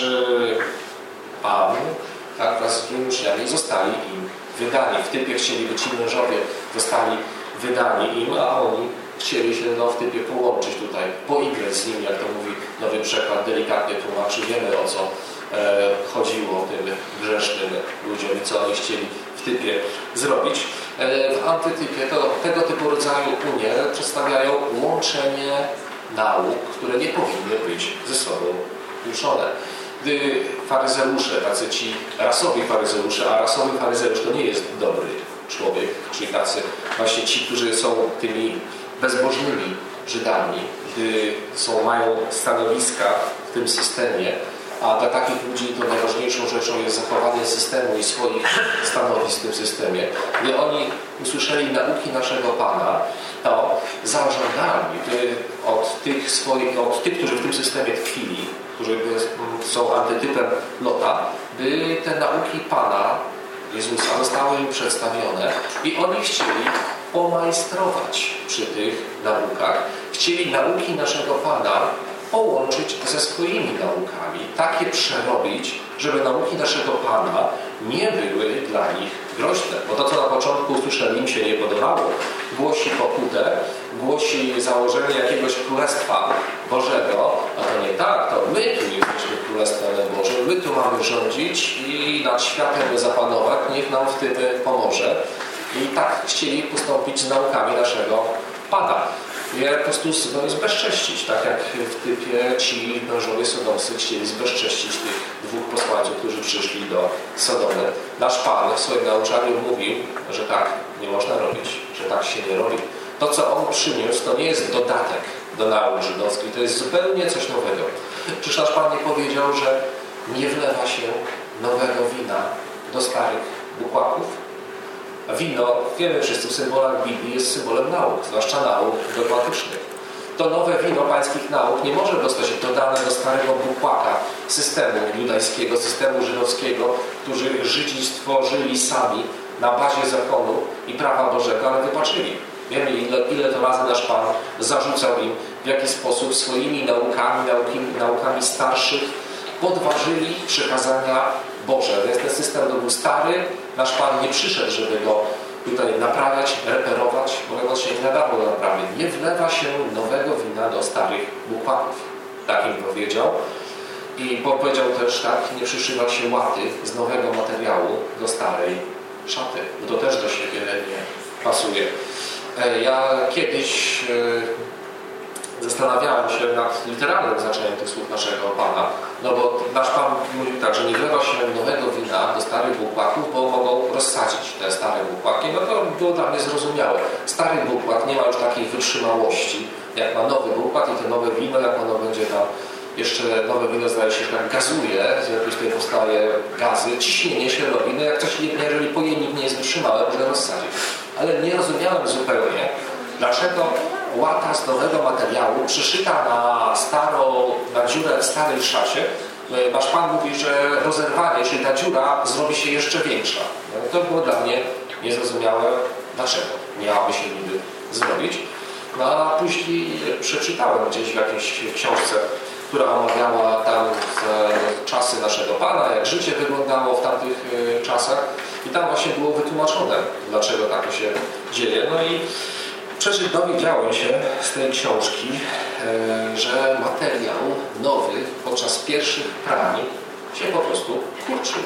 [SPEAKER 1] Pan wraz z tymi uczniami zostali im wydani. W typie chcieli być ci mężowie, zostali wydani im, a oni chcieli się w typie połączyć tutaj, poigrać z nimi, jak to mówi Nowy Przekład, delikatnie tłumaczy. Wiemy, o co chodziło tym grzesznym ludziom i co oni chcieli w typie zrobić. W antytypie to tego typu rodzaju unie przedstawiają łączenie nauk, które nie powinny być ze sobą łączone. Gdy faryzeusze, tacy ci rasowi faryzeusze, a rasowy faryzeusz to nie jest dobry człowiek, czyli tacy właśnie ci, którzy są tymi bezbożnymi Żydami, gdy mają stanowiska w tym systemie, a dla takich ludzi to najważniejszą rzeczą jest zachowanie systemu i swoich stanowisk w tym systemie. Gdy oni usłyszeli nauki naszego Pana, to zażądali od tych, którzy w tym systemie tkwili, którzy są antytypem Lota, by te nauki Pana Jezusa zostały im przedstawione i oni chcieli pomajstrować przy tych naukach. Chcieli nauki naszego Pana połączyć ze swoimi naukami, takie przerobić, żeby nauki naszego Pana nie były dla nich groźne. Bo to, co na początku usłyszeli, im się nie podobało, głosi pokutę, głosi założenie jakiegoś Królestwa Bożego, a to nie tak, to my tu jesteśmy Królestwem Bożym, my tu mamy rządzić i nad światem zapanować, niech nam w tym pomoże. I tak chcieli postąpić z naukami naszego Pana. Je po prostu zbezcześcić, tak jak w typie ci mężowie sodomscy chcieli zbezcześcić tych dwóch posłańców, którzy przyszli do Sodomy. Nasz Pan w swoim nauczaniu mówił, że tak nie można robić, że tak się nie robi. To, co On przyniósł, to nie jest dodatek do nauk żydowskich, to jest zupełnie coś nowego. Przecież nasz Pan nie powiedział, że nie wlewa się nowego wina do starych bukłaków. A wino, wiemy wszyscy, w symbolach Biblii jest symbolem nauk, zwłaszcza nauk dogmatycznych. To nowe wino pańskich nauk nie może zostać dodane do starego bukłaka systemu judajskiego, systemu żydowskiego, który Żydzi stworzyli sami na bazie zakonu i prawa Bożego, ale wypaczyli. Wiemy, ile to razy nasz Pan zarzucał im, w jaki sposób swoimi naukami starszych podważyli przykazania Boże. Więc ten system to był stary, nasz Pan nie przyszedł, żeby go tutaj naprawiać, reperować, bo on się nie nadawał do naprawy. Nie wlewa się nowego wina do starych bukłaków. Tak im powiedział. I powiedział też tak, nie przyszywa się łaty z nowego materiału do starej szaty. Bo to też do siebie nie pasuje. Ja kiedyś zastanawiałem się nad literalnym znaczeniem tych słów naszego Pana, no bo nasz Pan mówił tak, że nie wlewa się nowego wina do starych bukłaków, bo mogą rozsadzić te stare bukłaki. No to było dla mnie zrozumiałe. Stary bukłak nie ma już takiej wytrzymałości, jak ma nowy bukłak i to nowe wino, jak ono będzie tam jeszcze nowe wino zdaje się, że tak gazuje, w związku z tym powstaje gazy, ciśnienie się robi, no jak coś, jeżeli pojemnik nie jest wytrzymały, można rozsadzić. Ale nie rozumiałem zupełnie, dlaczego łata z nowego materiału przyszyta na dziurę w starej szacie, nasz Pan mówi, że rozerwanie, czyli ta dziura zrobi się jeszcze większa. No, to było dla mnie niezrozumiałe, dlaczego miałaby się niby zrobić. No a później przeczytałem gdzieś w jakiejś książce, która omawiała tam czasy naszego Pana, jak życie wyglądało w tamtych czasach i tam właśnie było wytłumaczone, dlaczego tak się dzieje. No i dowiedziałem się z tej książki, że materiał nowy podczas pierwszych prań się po prostu kurczył.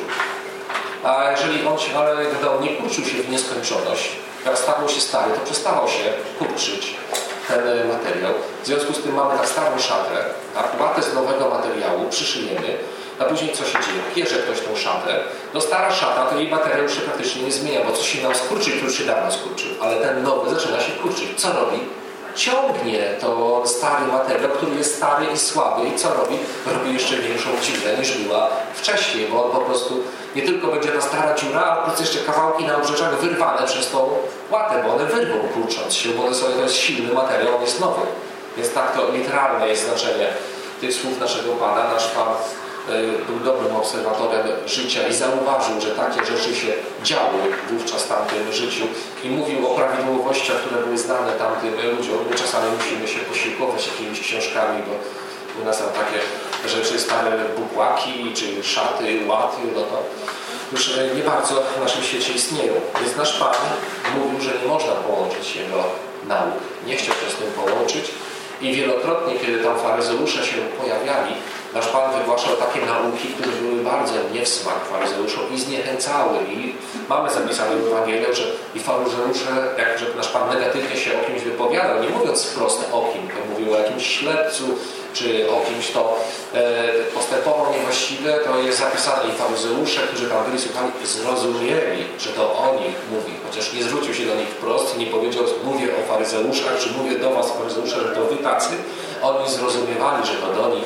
[SPEAKER 1] A jeżeli gdy on nie kurczył się w nieskończoność, jak stawał się stary, to przestawał się kurczyć ten materiał. W związku z tym mamy tak starą szatę, tak, łatę z nowego materiału przyszyjemy, a później co się dzieje? Pierze ktoś tą szatę, no stara szata, to jej materiał już się praktycznie nie zmienia, bo coś się nam skurczy, który się dawno skurczył, ale ten nowy zaczyna się kurczyć. Co robi? Ciągnie to stary materiał, który jest stary i słaby i co robi? Robi jeszcze większą dziurę niż była wcześniej, bo on po prostu nie tylko będzie ta stara dziura, ale plus jeszcze kawałki na obrzeżach wyrwane przez tą łatę, bo one wyrwą kurcząc się, bo to jest silny materiał, on jest nowy. Więc tak to literalne jest znaczenie tych słów naszego Pana. Nasz Pan był dobrym obserwatorem życia i zauważył, że takie rzeczy się działy wówczas w tamtym życiu i mówił o prawidłowościach, które były znane tamtym ludziom. My czasami musimy się posiłkować jakimiś książkami, bo u nas są takie rzeczy, stare bukłaki, czy szaty, łaty, no to już nie bardzo w naszym świecie istnieją. Więc nasz Pan mówił, że nie można połączyć jego nauk. Nie chciał się z tym połączyć i wielokrotnie, kiedy tam faryzeusze się pojawiali, nasz Pan wygłaszał takie nauki, które były bardzo nie w smak faryzeuszom i zniechęcały. I mamy zapisane w Ewangeliach, że i faryzeusze, jak nasz Pan negatywnie się o kimś wypowiadał, nie mówiąc wprost o kim, to mówił o jakimś ślepcu, czy o kimś, kto postępował niewłaściwie, to jest zapisane i faryzeusze, którzy tam byli słuchali, zrozumieli, że to o nich mówi. Chociaż nie zwrócił się do nich wprost, nie powiedział, mówię o faryzeuszach, czy mówię do was faryzeusze, że to wy tacy. Oni zrozumiewali, że to do nich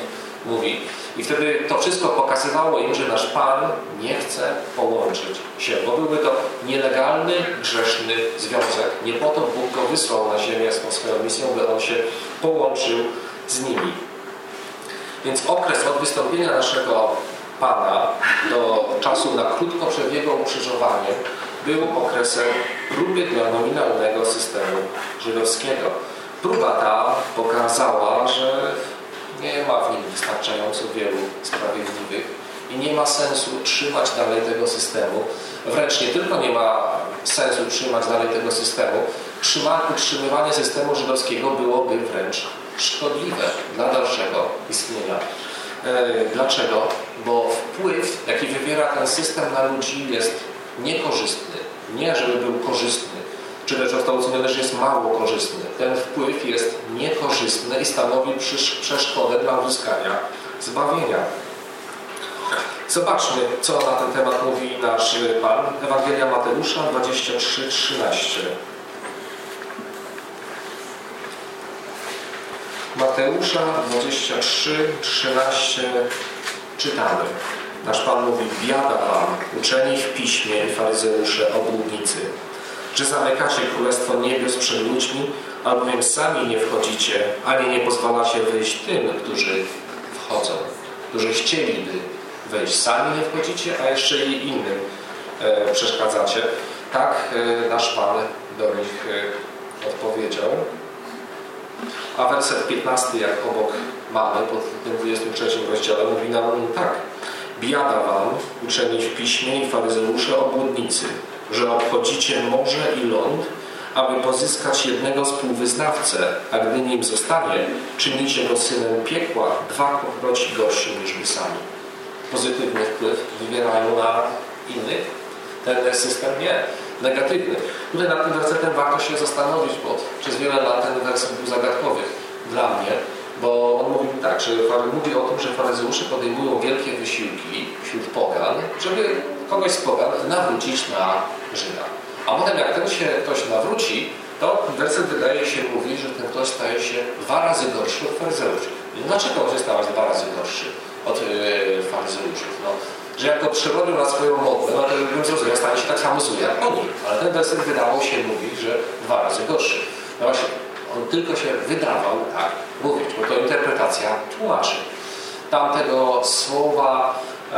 [SPEAKER 1] mówi. I wtedy to wszystko pokazywało im, że nasz Pan nie chce połączyć się, bo byłby to nielegalny, grzeszny związek. Nie po to Bóg go wysłał na ziemię z swoją misją, by on się połączył z nimi. Więc okres od wystąpienia naszego Pana do czasu na krótko przed Jego ukrzyżowaniem był okresem próby dla nominalnego systemu żydowskiego. Próba ta pokazała, że nie ma w nim wystarczająco wielu sprawiedliwych i nie ma sensu trzymać dalej tego systemu. Wręcz nie tylko nie ma sensu trzymać dalej tego systemu, utrzymywanie systemu żydowskiego byłoby wręcz szkodliwe dla dalszego istnienia. Dlaczego? Bo wpływ, jaki wywiera ten system na ludzi, jest niekorzystny. Nie, żeby był korzystny, czy też został oceniony, że jest mało korzystny. Ten wpływ jest niekorzystny i stanowi przeszkodę dla uzyskania zbawienia. Zobaczmy, co na ten temat mówi nasz Pan. Ewangelia Mateusza 23:13. Mateusza 23:13 czytamy. Nasz Pan mówi: biada wam, uczeni w piśmie i faryzeusze, obłudnicy, że zamykacie Królestwo Niebios przed ludźmi, albowiem sami nie wchodzicie, ani nie pozwalacie wejść tym, którzy wchodzą, którzy chcieliby wejść. Sami nie wchodzicie, a jeszcze i innym przeszkadzacie. Tak nasz Pan do nich odpowiedział. A werset 15, jak obok mamy, pod tym 23 rozdziale, mówi nam tak. Biada wam, uczeni w piśmie i faryzeusze, obłudnicy, że obchodzicie morze i ląd, aby pozyskać jednego współwyznawcę, a gdy nim zostanie, czynicie go synem piekła, dwakroć gorszym niż wy sami. Pozytywny wpływ wywierają na innych. Ten system nie. Negatywny. Tutaj nad tym wersetem warto się zastanowić, bo przez wiele lat ten werset był zagadkowy dla mnie, bo on mówi tak, że mówi o tym, że faryzeusze podejmują wielkie wysiłki wśród pogan, żeby kogoś z pogan nawrócić na Żyda. A potem jak ten się ktoś nawróci, to werset wydaje się mówi, że ten ktoś staje się 2 razy gorszy od faryzeuszów. Dlaczego on się stał 2 razy gorszy od faryzeuszów? No, że jak go przerobił na swoją modłę, no to bym zrozumiał, stanie się tak samo zły jak oni. Ale ten werset wydawał się mówić, że 2 razy gorszy. No właśnie, on tylko się wydawał tak mówić, bo to interpretacja tłumaczy. Tamtego słowa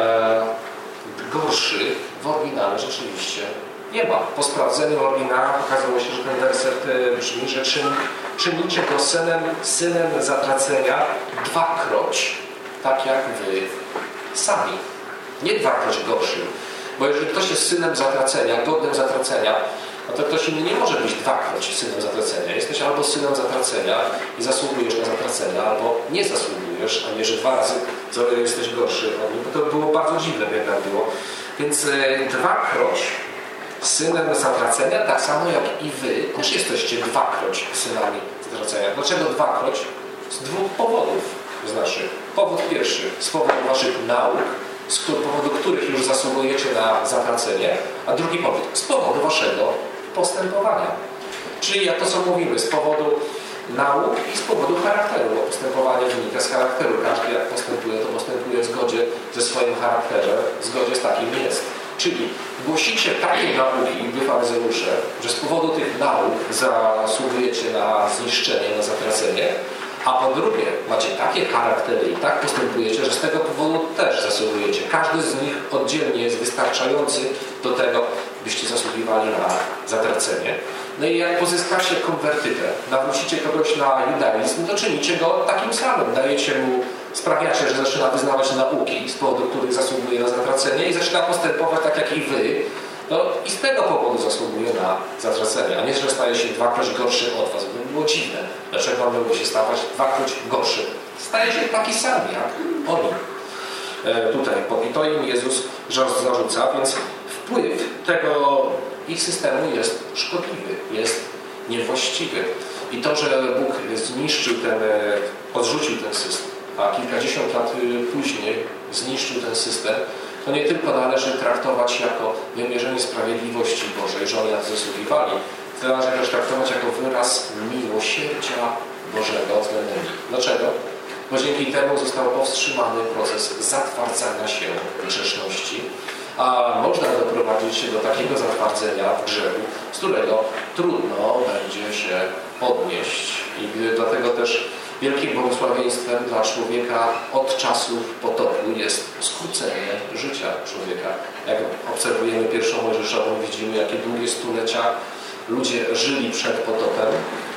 [SPEAKER 1] gorszy w oryginale rzeczywiście nie ma. Po sprawdzeniu oryginału okazało się, że ten werset brzmi, że czynicie go synem zatracenia 2-kroć, tak jak wy sami. Nie 2-kroć gorszym. Bo jeżeli ktoś jest synem zatracenia, godnym zatracenia, no to ktoś inny nie może być 2-kroć synem zatracenia. Jesteś albo synem zatracenia i zasługujesz na zatracenia, albo nie zasługujesz, a nie, że 2 razy jesteś gorszy od nich. Bo to było bardzo dziwne, jednak było. Więc 2-kroć synem zatracenia, tak samo jak i wy też jesteście 2-kroć synami zatracenia. Dlaczego 2-kroć? Z 2 powodów. To znaczy, powód pierwszy, z powodu waszych nauk, z powodu których już zasługujecie na zatracenie, a drugi powód, z powodu waszego postępowania. Czyli jak to co mówimy, z powodu nauk i z powodu charakteru, bo postępowanie wynika z charakteru. Każdy jak postępuje, to postępuje w zgodzie ze swoim charakterem, w zgodzie z takim jest. Czyli głosicie takie nauki, wy faryzeusze, że z powodu tych nauk zasługujecie na zniszczenie, na zatracenie, a po drugie macie takie charaktery i tak postępujecie, że z tego powodu też zasługujecie. Każdy z nich oddzielnie jest wystarczający do tego, byście zasługiwali na zatracenie. No i jak pozyskacie konwertytę, nawrócicie kogoś na judaizm, to czynicie go takim samym. Sprawiacie, że zaczyna wyznawać nauki, z powodu których zasługuje na zatracenie i zaczyna postępować tak jak i wy, no i z tego powodu zasługuje na zatracenie, a nie, że staje się 2-kroć gorszy od was. To by było dziwne. Dlaczego on miałby się stawać 2-kroć gorszy? Staje się taki sam jak oni. Tutaj, i to im Jezus zarzuca, więc wpływ tego ich systemu jest szkodliwy, jest niewłaściwy. I to, że Bóg odrzucił ten system, a kilkadziesiąt lat później zniszczył ten system, to nie tylko należy traktować jako wymierzenie sprawiedliwości Bożej, że oni na to zasługiwali, to należy też traktować jako wyraz miłosierdzia Bożego względem nich. Dlaczego? bo dzięki temu został powstrzymany proces zatwardzania się grzeszności, a można doprowadzić się do takiego zatwardzenia w grzechu, z którego trudno będzie się podnieść. I dlatego też wielkim błogosławieństwem dla człowieka od czasów potopu jest skrócenie życia człowieka. Jak obserwujemy pierwszą Mojżeszową, widzimy, jakie długie stulecia ludzie żyli przed potopem,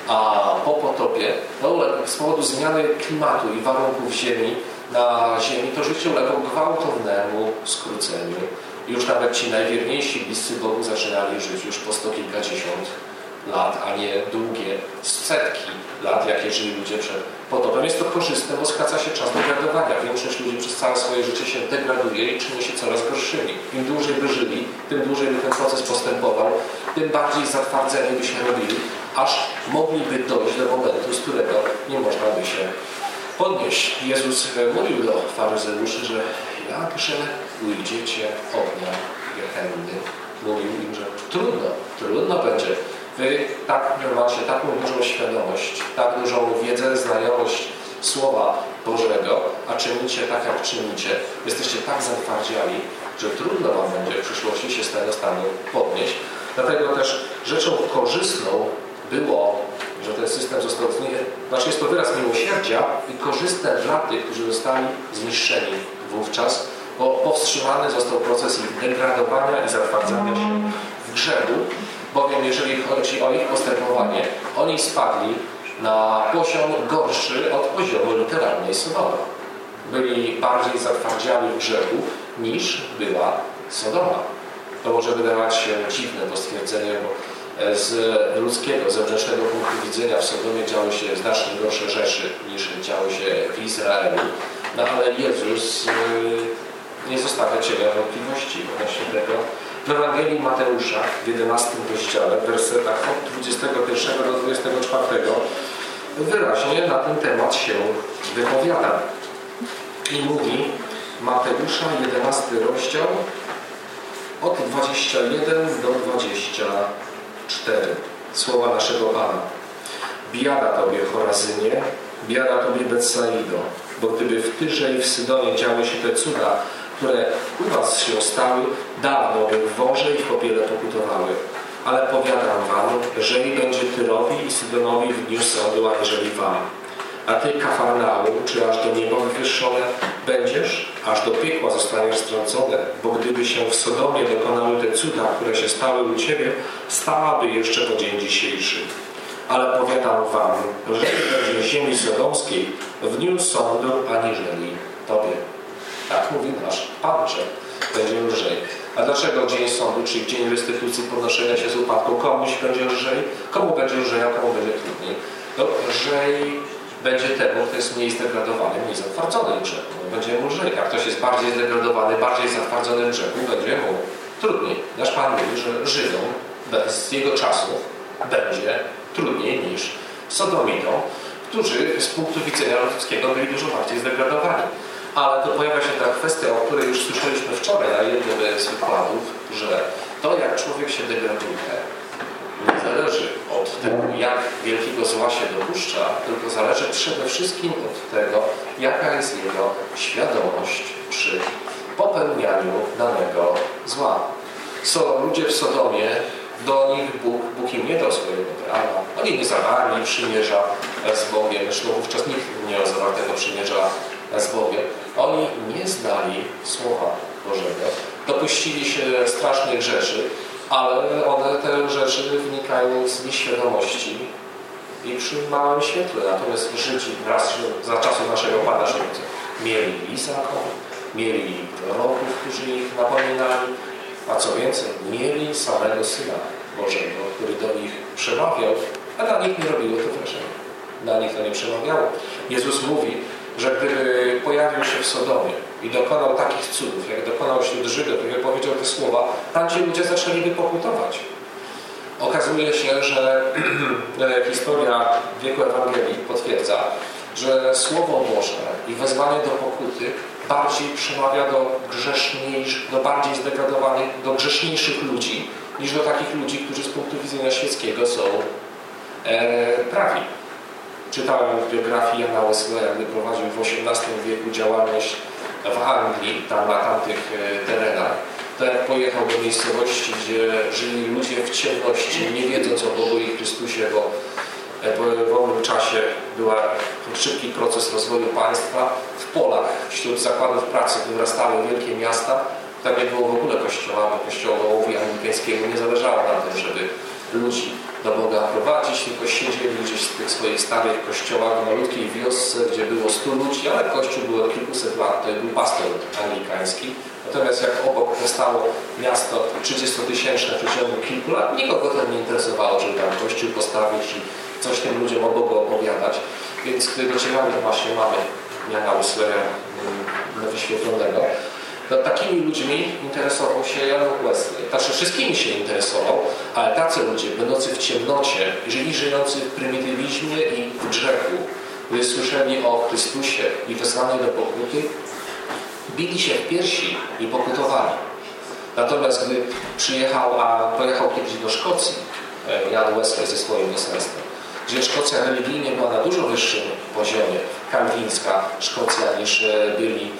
[SPEAKER 1] a po potopie, z powodu zmiany klimatu i warunków ziemi, na ziemi to życie uległo gwałtownemu skróceniu. Już nawet ci najwierniejsi bliscy Bogu zaczynali żyć już po 100 kilkadziesiąt lat, a nie długie setki lat, jakie żyli ludzie przed potopem. Jest to korzystne, bo skraca się czas degradowania. Większość ludzi przez całe swoje życie się degraduje i czyni się coraz gorszymi. Im dłużej by żyli, tym dłużej by ten proces postępował, tym bardziej zatwardzeni by się robili, aż mogliby dojść do momentu, z którego nie można by się podnieść. Jezus mówił do faryzeuszy, że jakże ujdziecie ognia gehenny. Mówił im, że trudno będzie. Wy macie taką dużą świadomość, tak dużą wiedzę, znajomość Słowa Bożego, a czynicie tak, jak czynicie. Jesteście tak zatwardziali, że trudno wam będzie w przyszłości się z tego stanu podnieść. Dlatego też rzeczą korzystną było, że ten system został jest to wyraz miłosierdzia i korzystne dla tych, którzy zostali zniszczeni wówczas, bo powstrzymany został proces ich degradowania i zatwardzania się w grzechu, bowiem jeżeli chodzi o ich postępowanie, oni spadli na poziom gorszy od poziomu literalnej Sodomy. Byli bardziej zatwardziali w grzechu niż była Sodoma. To może wydawać się dziwne to stwierdzenie, bo z ludzkiego, zewnętrznego punktu widzenia w Sodomie działy się znacznie gorsze rzeczy niż działy się w Izraelu. No ale Jezus nie zostawia cienia wątpliwości odnośnie tego. W Ewangelii Mateusza w 11 rozdziale, w wersetach od 21 do 24 wyraźnie na ten temat się wypowiada. I mówi Mateusza 11 rozdział od 21 do 24. Słowa naszego Pana. Biada Tobie, Chorazynie, biada Tobie, Betsaido, bo gdyby w Tyrze i w Sydonie działy się te cuda, które u was się stały, dawno by w worze i w popiele pokutowały. Ale powiadam wam, że i będzie Tyrowi i Sydonowi w dniu sądu, aniżeli wam. A ty, Kafarnaum, czy aż do nieba wywyższone będziesz, aż do piekła zostaniesz strącone, bo gdyby się w Sodomie dokonały te cuda, które się stały u ciebie, stałaby jeszcze po dzień dzisiejszy. Ale powiadam wam, że będzie ziemi sodomskiej w dniu sądu, aniżeli tobie. Tak mówi nasz Pan, że będzie lżej. A dlaczego dzień sądu, czyli dzień restytucji, podnoszenia się z upadku, komuś będzie lżej? Komu będzie lżej, a komu będzie trudniej? No, lżej będzie temu, kto jest mniej zdegradowany, mniej zatwardzony w grzechu. Będzie mu lżej. Jak ktoś jest bardziej zdegradowany, bardziej zatwardzony w grzechu, będzie mu trudniej. Nasz Pan mówi, że Żydom z jego czasów będzie trudniej niż Sodomitom, którzy z punktu widzenia ludzkiego byli dużo bardziej zdegradowani. Ale to pojawia się ta kwestia, o której już słyszeliśmy wczoraj na jednym z wykładów, że to, jak człowiek się degraduje, nie zależy od tego, jak wielkiego zła się dopuszcza, tylko zależy przede wszystkim od tego, jaka jest jego świadomość przy popełnianiu danego zła. Ludzie w Sodomie, do nich Bóg im nie dał swojego prawa. Oni nie zawarli przymierza z Bogiem. Zresztą wówczas nikt nie miał zawartego przymierza z Bogiem. Oni nie znali Słowa Bożego. Dopuścili się strasznych rzeczy, ale te rzeczy wynikają z nieświadomości i przy małym świetle. Natomiast Żydzi wraz za czasów naszego Pana Życia mieli zakon, mieli proroków, którzy ich napominali, a co więcej, mieli samego Syna Bożego, który do nich przemawiał, a na nich nie robiło to wrażenia. Na nich to nie przemawiało. Jezus mówi, że gdyby pojawił się w Sodomie i dokonał takich cudów, jak dokonał wśród Żydów, i wypowiedział te słowa, tam ci ludzie zaczęliby pokutować. Okazuje się, że historia wieku Ewangelii potwierdza, że Słowo Boże i wezwanie do pokuty bardziej przemawia do bardziej zdegradowanych, do grzeszniejszych ludzi, niż do takich ludzi, którzy z punktu widzenia świeckiego są prawi. Czytałem w biografii Jana Wesleya, gdy prowadził w XVIII wieku działalność w Anglii, tam na tamtych terenach. To jak pojechał do miejscowości, gdzie żyli ludzie w ciemności, nie wiedząc o Bogu i Chrystusie, bo w owym czasie był szybki proces rozwoju państwa. W polach, wśród zakładów pracy wyrastały wielkie miasta. Tam nie było w ogóle kościoła, bo kościołowi anglikańskiemu nie zależało na tym, żeby ludzi do Boga prowadzić, tylko siedzieli gdzieś w tych swoich starych kościołach w malutkiej wiosce, gdzie było 100 ludzi, ale kościół był od kilkuset lat, to był pastor anglikański. Natomiast jak obok powstało miasto 30-tysięczne w przeciągu kilku lat, nikogo to nie interesowało, żeby tam kościół postawić i coś tym ludziom o Bogu opowiadać. Więc gdy docierali, właśnie mamy Jana Wesleya wyświetlonego, no, takimi ludźmi interesował się Jan Wesley. Znaczy wszystkimi się interesował, ale tacy ludzie, będący w ciemnocie, jeżeli żyjący w prymitywizmie i w grzechu, gdy słyszeli o Chrystusie i wezwaniu do pokuty, bili się w piersi i pokutowali. Natomiast gdy pojechał kiedyś do Szkocji, Jan Wesley ze swoim poselstwem, gdzie Szkocja religijnie była na dużo wyższym poziomie, kalwińska Szkocja, niż byli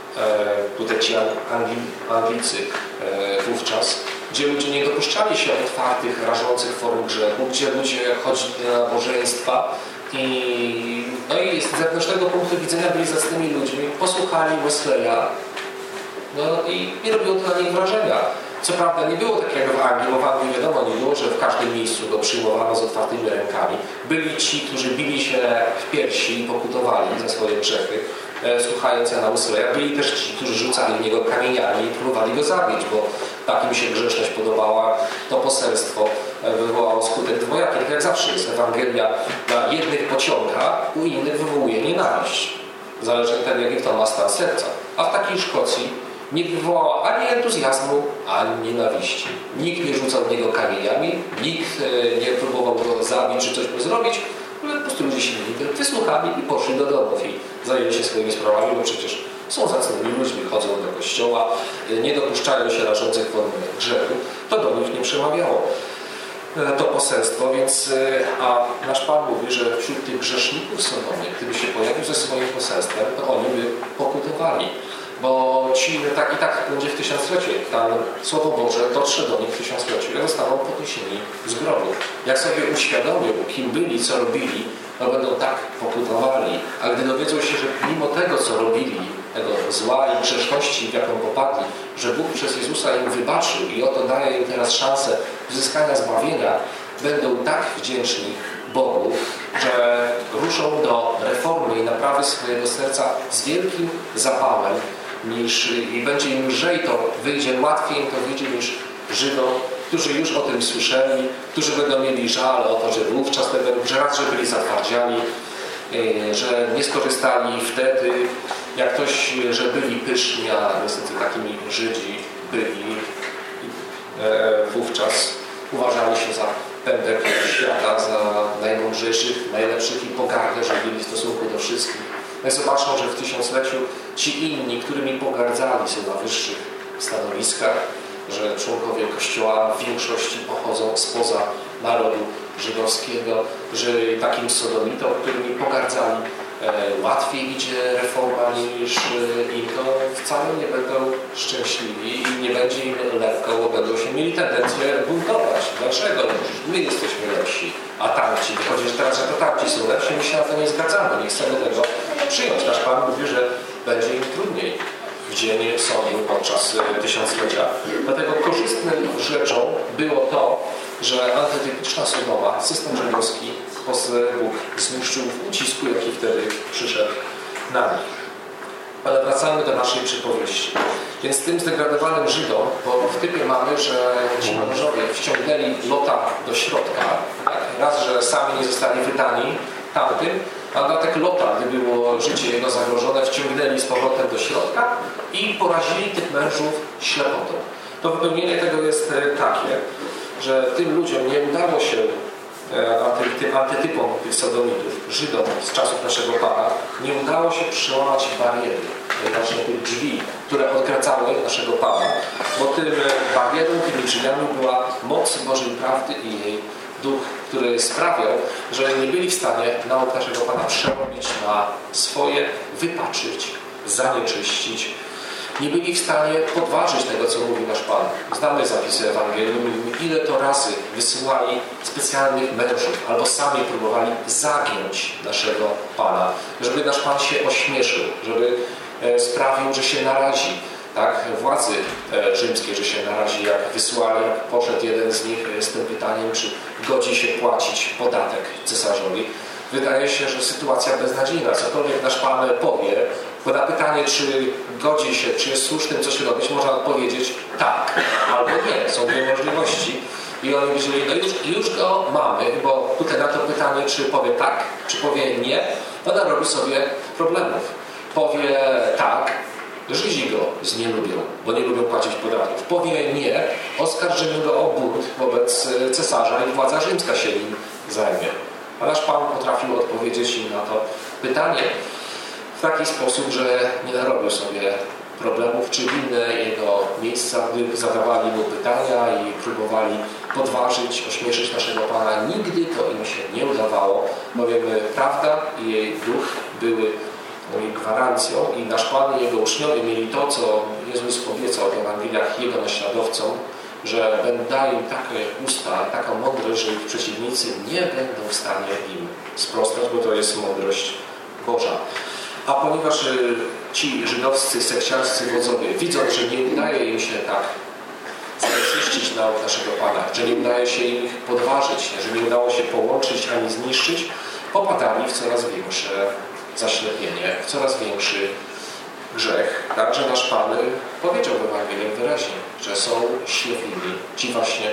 [SPEAKER 1] tutaj ci Anglicy wówczas, gdzie ludzie nie dopuszczali się otwartych, rażących form grzechu, gdzie ludzie chodzili na nabożeństwa i z zewnętrznego punktu widzenia byli zacnymi ludźmi, posłuchali Wesleya, no i nie robiło to na nich wrażenia. Co prawda nie było tak jak w Anglii, bo w Anglii wiadomo nie było, że w każdym miejscu go przyjmowano z otwartymi rękami. Byli ci, którzy bili się w piersi i pokutowali za swoje grzechy, słuchając Jana Wesleya. Byli też ci, którzy rzucali w niego kamieniami i próbowali go zabić, bo tak im się grzeszność podobała. To poselstwo wywołało skutek dwojaki. Tak jak zawsze jest, Ewangelia na jednych pociąga, u innych wywołuje nienawiść. Zależy od tego, jaki kto ma stan serca. A w takiej Szkocji nie wywołała ani entuzjazmu, ani nienawiści. Nikt nie rzucał w niego kamieniami, nikt nie próbował go zabić czy coś mu zrobić, ale po prostu ludzie się wysłuchali i poszli do domów i zajęli się swoimi sprawami, bo przecież są zacnymi ludźmi, chodzą do kościoła, nie dopuszczają się rażących form grzechu. To do nich nie przemawiało to poselstwo, więc a nasz Pan mówi, że wśród tych grzeszników Sodomie, gdyby się pojawił ze swoim poselstwem, to oni by pokutowali. Bo ci tak i tak będzie w tysiąclecie. Tam Słowo Boże dotrze do nich w tysiącleciu i zostaną podniesieni z grobu. Jak sobie uświadomią, kim byli, co robili, to będą tak pokutowali. A gdy dowiedzą się, że mimo tego, co robili, tego zła i grzeszności, w jaką popadli, że Bóg przez Jezusa im wybaczył i oto daje im teraz szansę uzyskania zbawienia, będą tak wdzięczni Bogu, że ruszą do reformy i naprawy swojego serca z wielkim zapałem, i będzie im lżej to wyjdzie, łatwiej im to wyjdzie niż Żydom, którzy już o tym słyszeli, którzy będą mieli żal o to, że wówczas że raz, że byli zatwardziali, że nie skorzystali wtedy, jak ktoś, że byli pyszni, a niestety takimi Żydzi byli wówczas, uważali się za pędek świata, za najmądrzejszych, najlepszych i pogardę żywili w stosunku do wszystkich. No i zobaczą, że w tysiącleciu ci inni, którymi pogardzali, są na wyższych stanowiskach, że członkowie Kościoła w większości pochodzą spoza narodu żydowskiego, że takim sodomitom, którymi pogardzali, łatwiej idzie reforma niż im, to wcale nie będą szczęśliwi i nie będzie im lekko, bo będą się mieli tendencję buntować. Dlaczego? My jesteśmy lepsi, a tamci. Wychodzi, że teraz, że to tamci są lepsi, my się na to nie zgadzamy, nie chcemy tego przyjąć. Nasz Pan mówi, że będzie im trudniej w dzień sądu podczas tysiąclecia. Dlatego korzystną rzeczą było to, że antytypiczna Sodoma, system żydowski, Bóg zniszczył w ucisku, jaki wtedy przyszedł na nich. Ale wracamy do naszej przypowieści. Więc tym zdegradowanym Żydom, bo w typie mamy, że ci mężowie wciągnęli Lota do środka. Tak? Raz, że sami nie zostali wydani tamtym, a dodatek Lota, gdy było życie jego zagrożone, wciągnęli z powrotem do środka i porazili tych mężów ślepotą. To wypełnienie tego jest takie, że tym ludziom nie udało się, tym antytypom tych sodomitów, Żydom z czasów naszego Pana, nie udało się przełamać bariery, właśnie tych drzwi, które odgradzały naszego Pana, bo tym barierą, tymi drzwiami była moc Bożej prawdy i jej duch, który sprawiał, że nie byli w stanie nauk naszego Pana przerobić na swoje, wypaczyć, zanieczyścić. Nie byli w stanie podważyć tego, co mówi nasz Pan. Znamy zapisy Ewangelii, ile to razy wysyłali specjalnych mężów, albo sami próbowali zagiąć naszego Pana, żeby nasz Pan się ośmieszył, żeby sprawił, że się narazi. Tak, władzy rzymskie, że się narazi, jak wysłali, jak poszedł jeden z nich z tym pytaniem, czy godzi się płacić podatek cesarzowi. Wydaje się, że sytuacja beznadziejna. Cokolwiek nasz Pan powie, bo na pytanie, czy godzi się, czy jest słusznym coś robić, można odpowiedzieć tak albo nie. Są dwie możliwości. I oni wiedzieli, no już go mamy, bo tutaj na to pytanie, czy powie tak, czy powie nie, to narobi sobie problemów. Powie tak, Żydzi go znielubią, bo nie lubią płacić podatków. Powie nie, oskarżymy go o bunt wobec cesarza i władza rzymska się nim zajmie. A nasz Pan potrafił odpowiedzieć im na to pytanie w taki sposób, że nie narobił sobie problemów, czy w inne jego miejsca, gdy zadawali mu pytania i próbowali podważyć, ośmieszyć naszego Pana. Nigdy to im się nie udawało, bowiem prawda i jej duch były gwarancją i nasz Pan i Jego uczniowie mieli to, co Jezus obiecał w Ewangeliach Jego naśladowcom, że da im takie usta, taką mądrość, że ich przeciwnicy nie będą w stanie im sprostać, bo to jest mądrość Boża. A ponieważ ci żydowscy, sekciarscy wodzowie, widząc, że nie udaje im się tak zanieczyścić nauk naszego Pana, że nie udaje się im ich podważyć, że nie udało się połączyć ani zniszczyć, popadali w coraz większe zaślepienie, w coraz większy grzech. Także nasz Pan powiedział w Ewangelii wyraźnie, że są ślepimi. Ci właśnie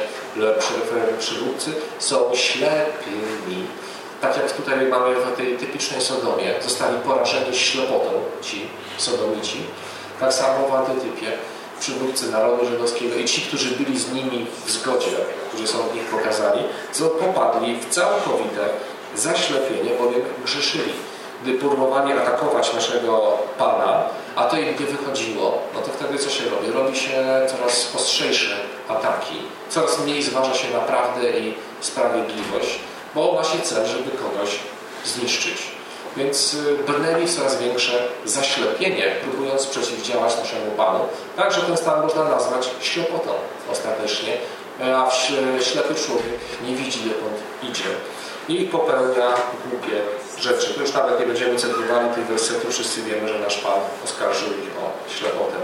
[SPEAKER 1] przywódcy są ślepimi. Tak jak tutaj mamy w tej typicznej Sodomie, zostali porażeni ślepotą ci sodomici. Tak samo w antytypie przywódcy narodu żydowskiego i ci, którzy byli z nimi w zgodzie, którzy są w nich pokazani, popadli w całkowite zaślepienie, bowiem grzeszyli. Gdy próbowali atakować naszego Pana, a to im nie wychodziło, no to wtedy co się robi? Robi się coraz ostrzejsze ataki, coraz mniej zważa się na prawdę i sprawiedliwość, bo ma się cel, żeby kogoś zniszczyć. Więc brnęli w coraz większe zaślepienie, próbując przeciwdziałać naszemu Panu. Także ten stan można nazwać ślepotą ostatecznie, a ślepy człowiek nie widzi, dokąd idzie i popełnia głupie rzeczy. To już nawet nie będziemy cytowali tych wersetów, wszyscy wiemy, że nasz Pan oskarżył ich o ślepotę.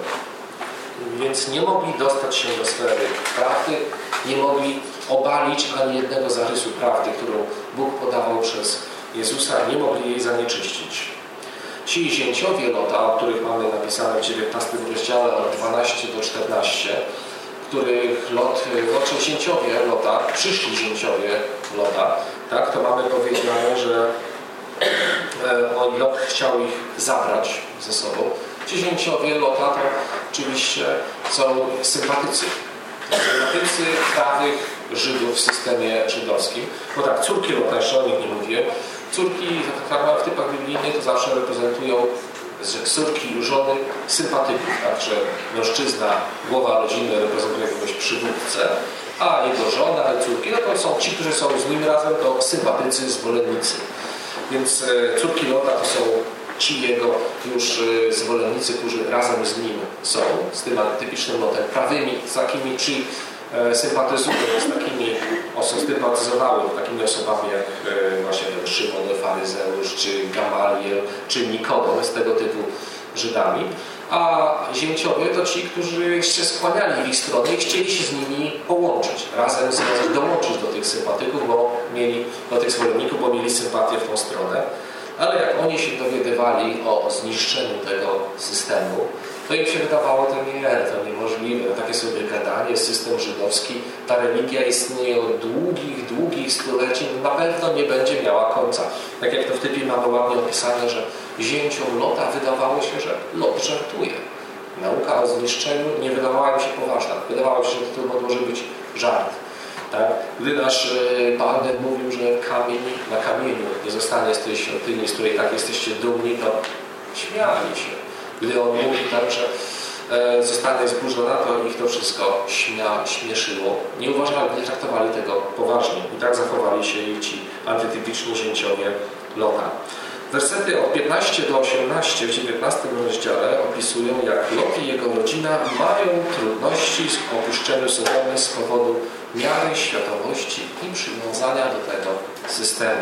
[SPEAKER 1] Więc nie mogli dostać się do sfery prawdy, nie mogli obalić ani jednego zarysu prawdy, którą Bóg podawał przez Jezusa, nie mogli jej zanieczyścić. Ci zięciowie Lota, o których mamy napisane w 19 rozdziale od 12 do 14, których zięciowie Lota, przyszli zięciowie Lota, tak, to mamy powiedziane, że Lot chciał ich zabrać ze sobą. Ci zięciowie Lota to oczywiście są sympatycy. Sympatycy prawych Żydów w systemie żydowskim. Bo tak, córki Lota, jeszcze o nich nie mówię. Córki w typach biblijnych to zawsze reprezentują córki i żony sympatyków. Także mężczyzna, głowa rodziny reprezentuje jakiegoś przywódcę, a jego żona i córki, no to są ci, którzy są z nim razem, to sympatycy, zwolennicy. Więc córki Lota to są ci jego już zwolennicy, którzy razem z nim są, z tym typicznym Lotem, prawymi, z takimi, czy sympatyzują z takimi, sympatyzowały takimi osobami jak właśnie Szymon Faryzeusz, czy Gamaliel, czy Nikodem, z tego typu Żydami. A zięciowie to ci, którzy się skłaniali w ich stronę i chcieli się z nimi połączyć, razem dołączyć do tych sympatyków, do tych zwolenników, bo mieli sympatię w tą stronę. Ale jak oni się dowiadywali o zniszczeniu tego systemu, to im się wydawało, to niemożliwe, takie sobie gadanie, system żydowski, ta religia istnieje od długich stuleci, na pewno nie będzie miała końca. Tak jak to w typie mamy ładnie opisane, że zięciom Lota wydawało się, że Lot żartuje. Nauka o zniszczeniu nie wydawała im się poważna. Wydawało się, że to może być żart. Tak? Gdy nasz Pan mówił, że na kamieniu nie zostanie z tej świątyni, z której tak jesteście dumni, to śmiali się. Gdy on mówił tak, że zostanie zburzona, to ich to wszystko śmieszyło. Nie traktowali tego poważnie i tak zachowali się i ci antytypiczni zięciowie Lota. Wersety od 15 do 18 w 19 rozdziale opisują, jak Lot i jego rodzina mają trudności z opuszczeniem Sodomy z powodu miary światowości i przywiązania do tego systemu.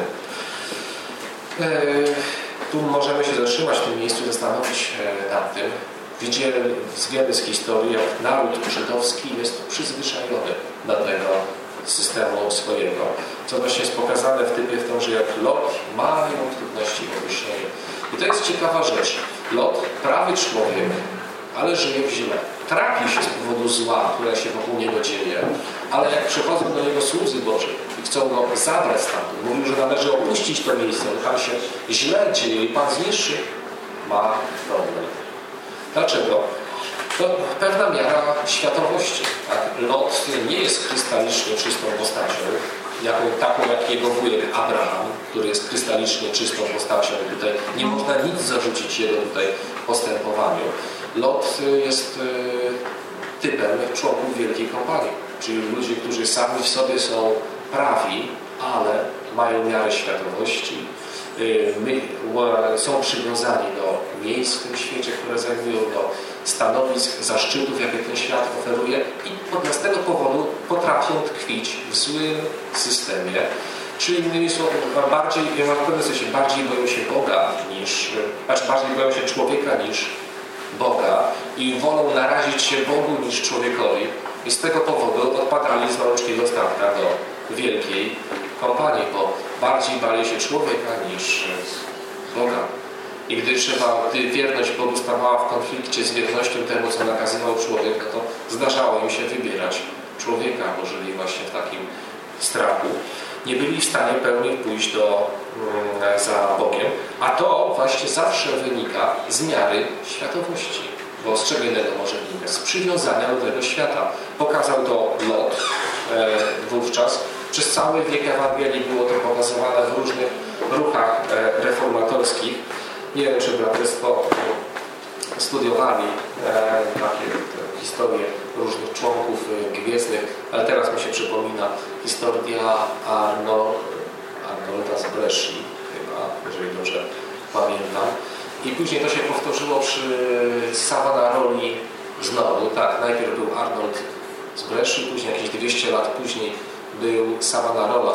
[SPEAKER 1] Tu możemy się zatrzymać w tym miejscu i zastanowić nad tym. Wiemy z historii, jak naród żydowski jest przyzwyczajony do tego systemu swojego, co właśnie jest pokazane w typie w tym, że jak Lot mają trudności w opuszczeniu. I to jest ciekawa rzecz. Lot, prawy człowiek, ale żyje w źle. Trapi się z powodu zła, które się wokół niego dzieje, ale jak przychodzą do niego słudzy Boży i chcą go zabrać stamtąd, mówią, że należy opuścić to miejsce, bo tam się źle dzieje i Pan zniszczy, ma problem. Dlaczego? To pewna miara światowości. Tak? Lot nie jest krystalicznie czystą postacią, taką jak jego wujek Abraham, który jest krystalicznie czystą postacią i tutaj nie można nic zarzucić jego tutaj postępowaniu. Lot jest typem członków wielkiej kompanii, czyli ludzi, którzy sami w sobie są prawi, ale mają miarę światowości, są przywiązani do miejsc w tym świecie, które zajmują, do stanowisk, zaszczytów, jakie ten świat oferuje i z tego powodu potrafią tkwić w złym systemie, czyli innymi słowy bardziej boją się Boga bardziej boją się człowieka niż Boga i wolą narazić się Bogu niż człowiekowi i z tego powodu odpadali z malutkiego statka do wielkiej kompanii, bo bardziej bali się człowieka niż Boga. I gdy wierność Bogu stawała w konflikcie z wiernością temu, co nakazywał człowiek, to zdarzało im się wybierać człowieka, bo żyli właśnie w takim strachu. Nie byli w stanie pełni pójść za Bogiem, a to właśnie zawsze wynika z miary światowości. Bo z czego innego może wynikać? Z przywiązania do tego świata. Pokazał to Lot wówczas. Przez cały wiek Ewangelii było to pokazywane w różnych ruchach reformatorskich. Nie wiem, czy braterstwo studiowali takie historie różnych członków gwiezdnych, ale teraz mi się przypomina historia Arnolda z Bresci, chyba, jeżeli dobrze pamiętam. I później to się powtórzyło przy Savonaroli znowu. Tak, najpierw był Arnold z Bresci, później jakieś 200 lat później był Savonarola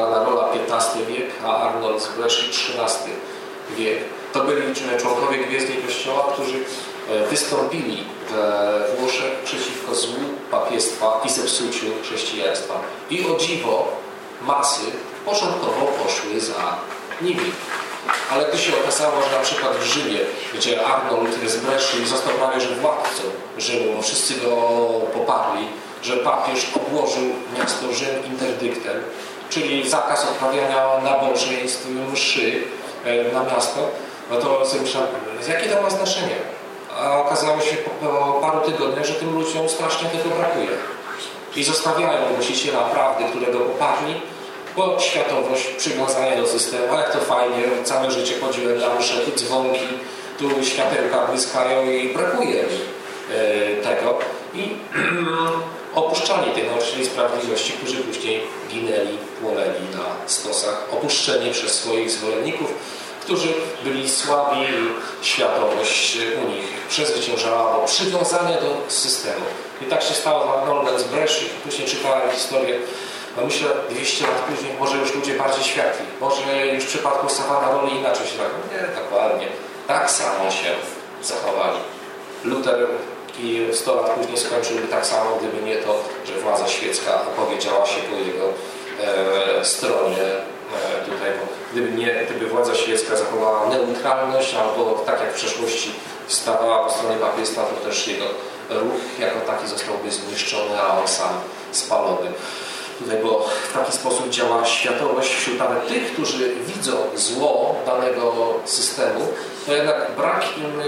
[SPEAKER 1] XV wiek, a Arnold z Bresci XIII wiek. To byli członkowie gwiezdnej Kościoła, którzy wystąpili we Włoszech przeciwko złu papiestwa i zepsuciu chrześcijaństwa. I o dziwo masy początkowo poszły za nimi. Ale gdy się okazało, że na przykład w Rzymie, gdzie Arnold z Bresci został prawie że władcą Rzymu, bo wszyscy go poparli, że papież obłożył miasto Rzym interdyktem, czyli zakaz odprawiania nabożeństw, mszy na miasto, no to sobie myślałem, jakie to ma znaczenie? A okazało się po paru tygodniach, że tym ludziom strasznie tego brakuje. I zostawiają głosiciela prawdy, którego poparli, bo światowość, przywiązania do systemu, a jak to fajnie, całe życie chodziłem na msze, tu dzwonki, tu światełka błyskają i brakuje mi tego. I opuszczali tych nauczycieli sprawiedliwości, którzy później ginęli, płonęli na stosach, opuszczeni przez swoich zwolenników, którzy byli słabi i światowość u nich przezwyciężała, bo przywiązanie do systemu. I tak się stało z Arnoldem z Bresci. Później czytałem historię, no myślę 200 lat później, może już ludzie bardziej światli, może już w przypadku Savonaroli inaczej się tak, nie, dokładnie, tak samo się zachowali. Luter i 100 lat później skończyłby tak samo, gdyby nie to, że władza świecka opowiedziała się po jego stronie tutaj, bo gdyby władza świecka zachowała neutralność, albo tak jak w przeszłości stawała po stronie papiestwa, to też jego ruch jako taki zostałby zniszczony, a on sam spalony. Tutaj, bo w taki sposób działa światowość wśród nawet tych, którzy widzą zło danego systemu, to jednak brak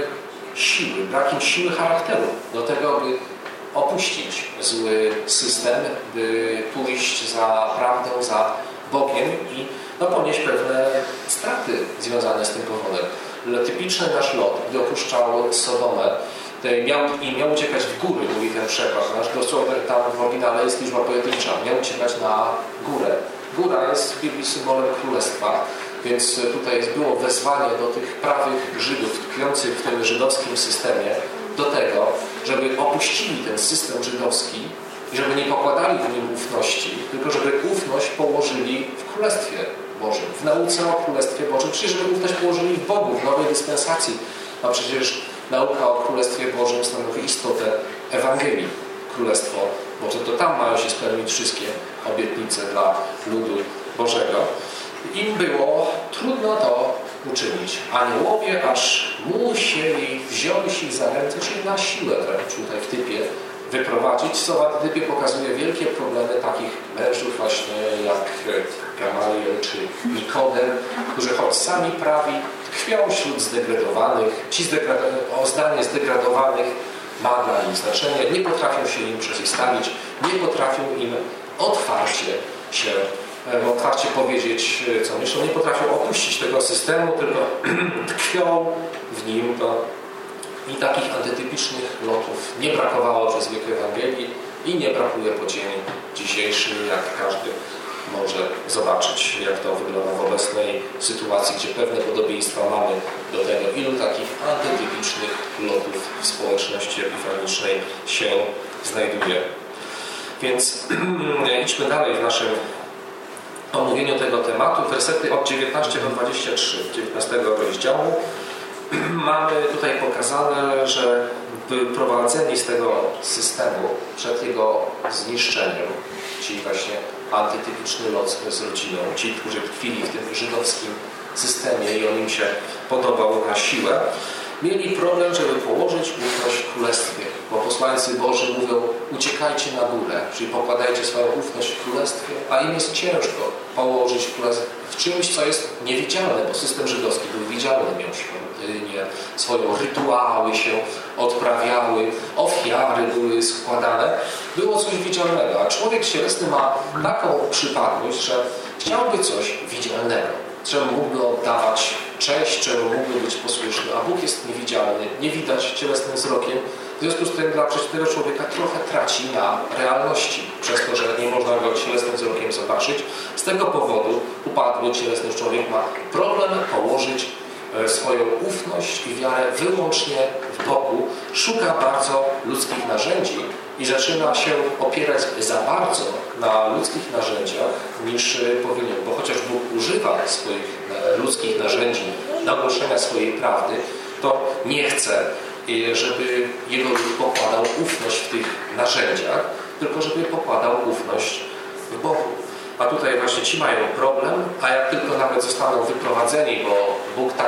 [SPEAKER 1] im siły charakteru do tego, by opuścić zły system, by pójść za prawdą, za Bogiem i ponieść pewne straty związane z tym powodem. Typiczny nasz Lot, gdy opuszczał Sodomę, miał uciekać w góry, mówi ten przekład. Dosłownie tam w oryginale jest liczba pojedyncza. Miał uciekać na górę. Góra jest w Biblii symbolem królestwa, więc tutaj było wezwanie do tych prawych Żydów tkwiących w tym żydowskim systemie do tego, żeby opuścili ten system żydowski i żeby nie pokładali w nim ufności, tylko żeby ufność położyli w Królestwie Bożym, w nauce o Królestwie Bożym, czyli żeby ufność położyli w Bogu, w nowej dyspensacji. A przecież nauka o Królestwie Bożym stanowi istotę Ewangelii. Królestwo Boże, to tam mają się spełnić wszystkie obietnice dla ludu Bożego. Im było trudno to uczynić. Aniołowie aż musieli wziąć ich za ręce, czyli na siłę tutaj w typie wyprowadzić, co w typie pokazuje wielkie problemy takich mężów właśnie jak Gamaliel czy Nikodem, którzy choć sami prawi tkwią wśród zdegradowanych, o zdanie zdegradowanych ma dla nich znaczenie, nie potrafią się im przeciwstawić, nie potrafią im otwarcie powiedzieć, co myślą, nie potrafią opuścić tego systemu, tylko tkwią w nim. I takich antytypicznych lotów nie brakowało przez wiek Ewangelii i nie brakuje po dzień dzisiejszy, jak każdy może zobaczyć, jak to wygląda w obecnej sytuacji, gdzie pewne podobieństwa mamy do tego, ilu takich antytypicznych lotów w społeczności epifanicznej się znajduje. Więc idźmy dalej w naszym omówieniu tego tematu. Wersety od 19 do 23, 19 rozdziału. Mamy tutaj pokazane, że wyprowadzeni z tego systemu przed jego zniszczeniem, czyli właśnie antytypiczny lot z rodziną, ci, którzy tkwili w tym żydowskim systemie i on im się podobał na siłę, mieli problem, żeby położyć ufność w Królestwie. Bo posłańcy Boży mówią, uciekajcie na górę, czyli pokładajcie swoją ufność w Królestwie, a im jest ciężko położyć w czymś, co jest niewidzialne, bo system żydowski był widzialny, miał świątynię, swoje rytuały się odprawiały, ofiary były składane. Było coś widzialnego, a człowiek cielesny ma taką przypadłość, że chciałby coś widzialnego, czemu mógłby oddawać cześć, czemu mógłby być posłuszny, a Bóg jest niewidzialny, nie widać cielesnym wzrokiem. W związku z tym dla przeciętnego człowieka trochę traci na realności, przez to, że nie można go cielesnym wzrokiem zobaczyć. Z tego powodu upadły cielesny człowiek ma problem położyć swoją ufność i wiarę wyłącznie w Bogu, szuka bardzo ludzkich narzędzi i zaczyna się opierać za bardzo na ludzkich narzędziach niż powinien, bo chociaż Bóg używa swoich ludzkich narzędzi do głoszenia swojej prawdy, to nie chce, żeby jego lud pokładał ufność w tych narzędziach, tylko żeby pokładał ufność w Bogu. A tutaj właśnie ci mają problem, a jak tylko nawet zostaną wyprowadzeni, bo Bóg tak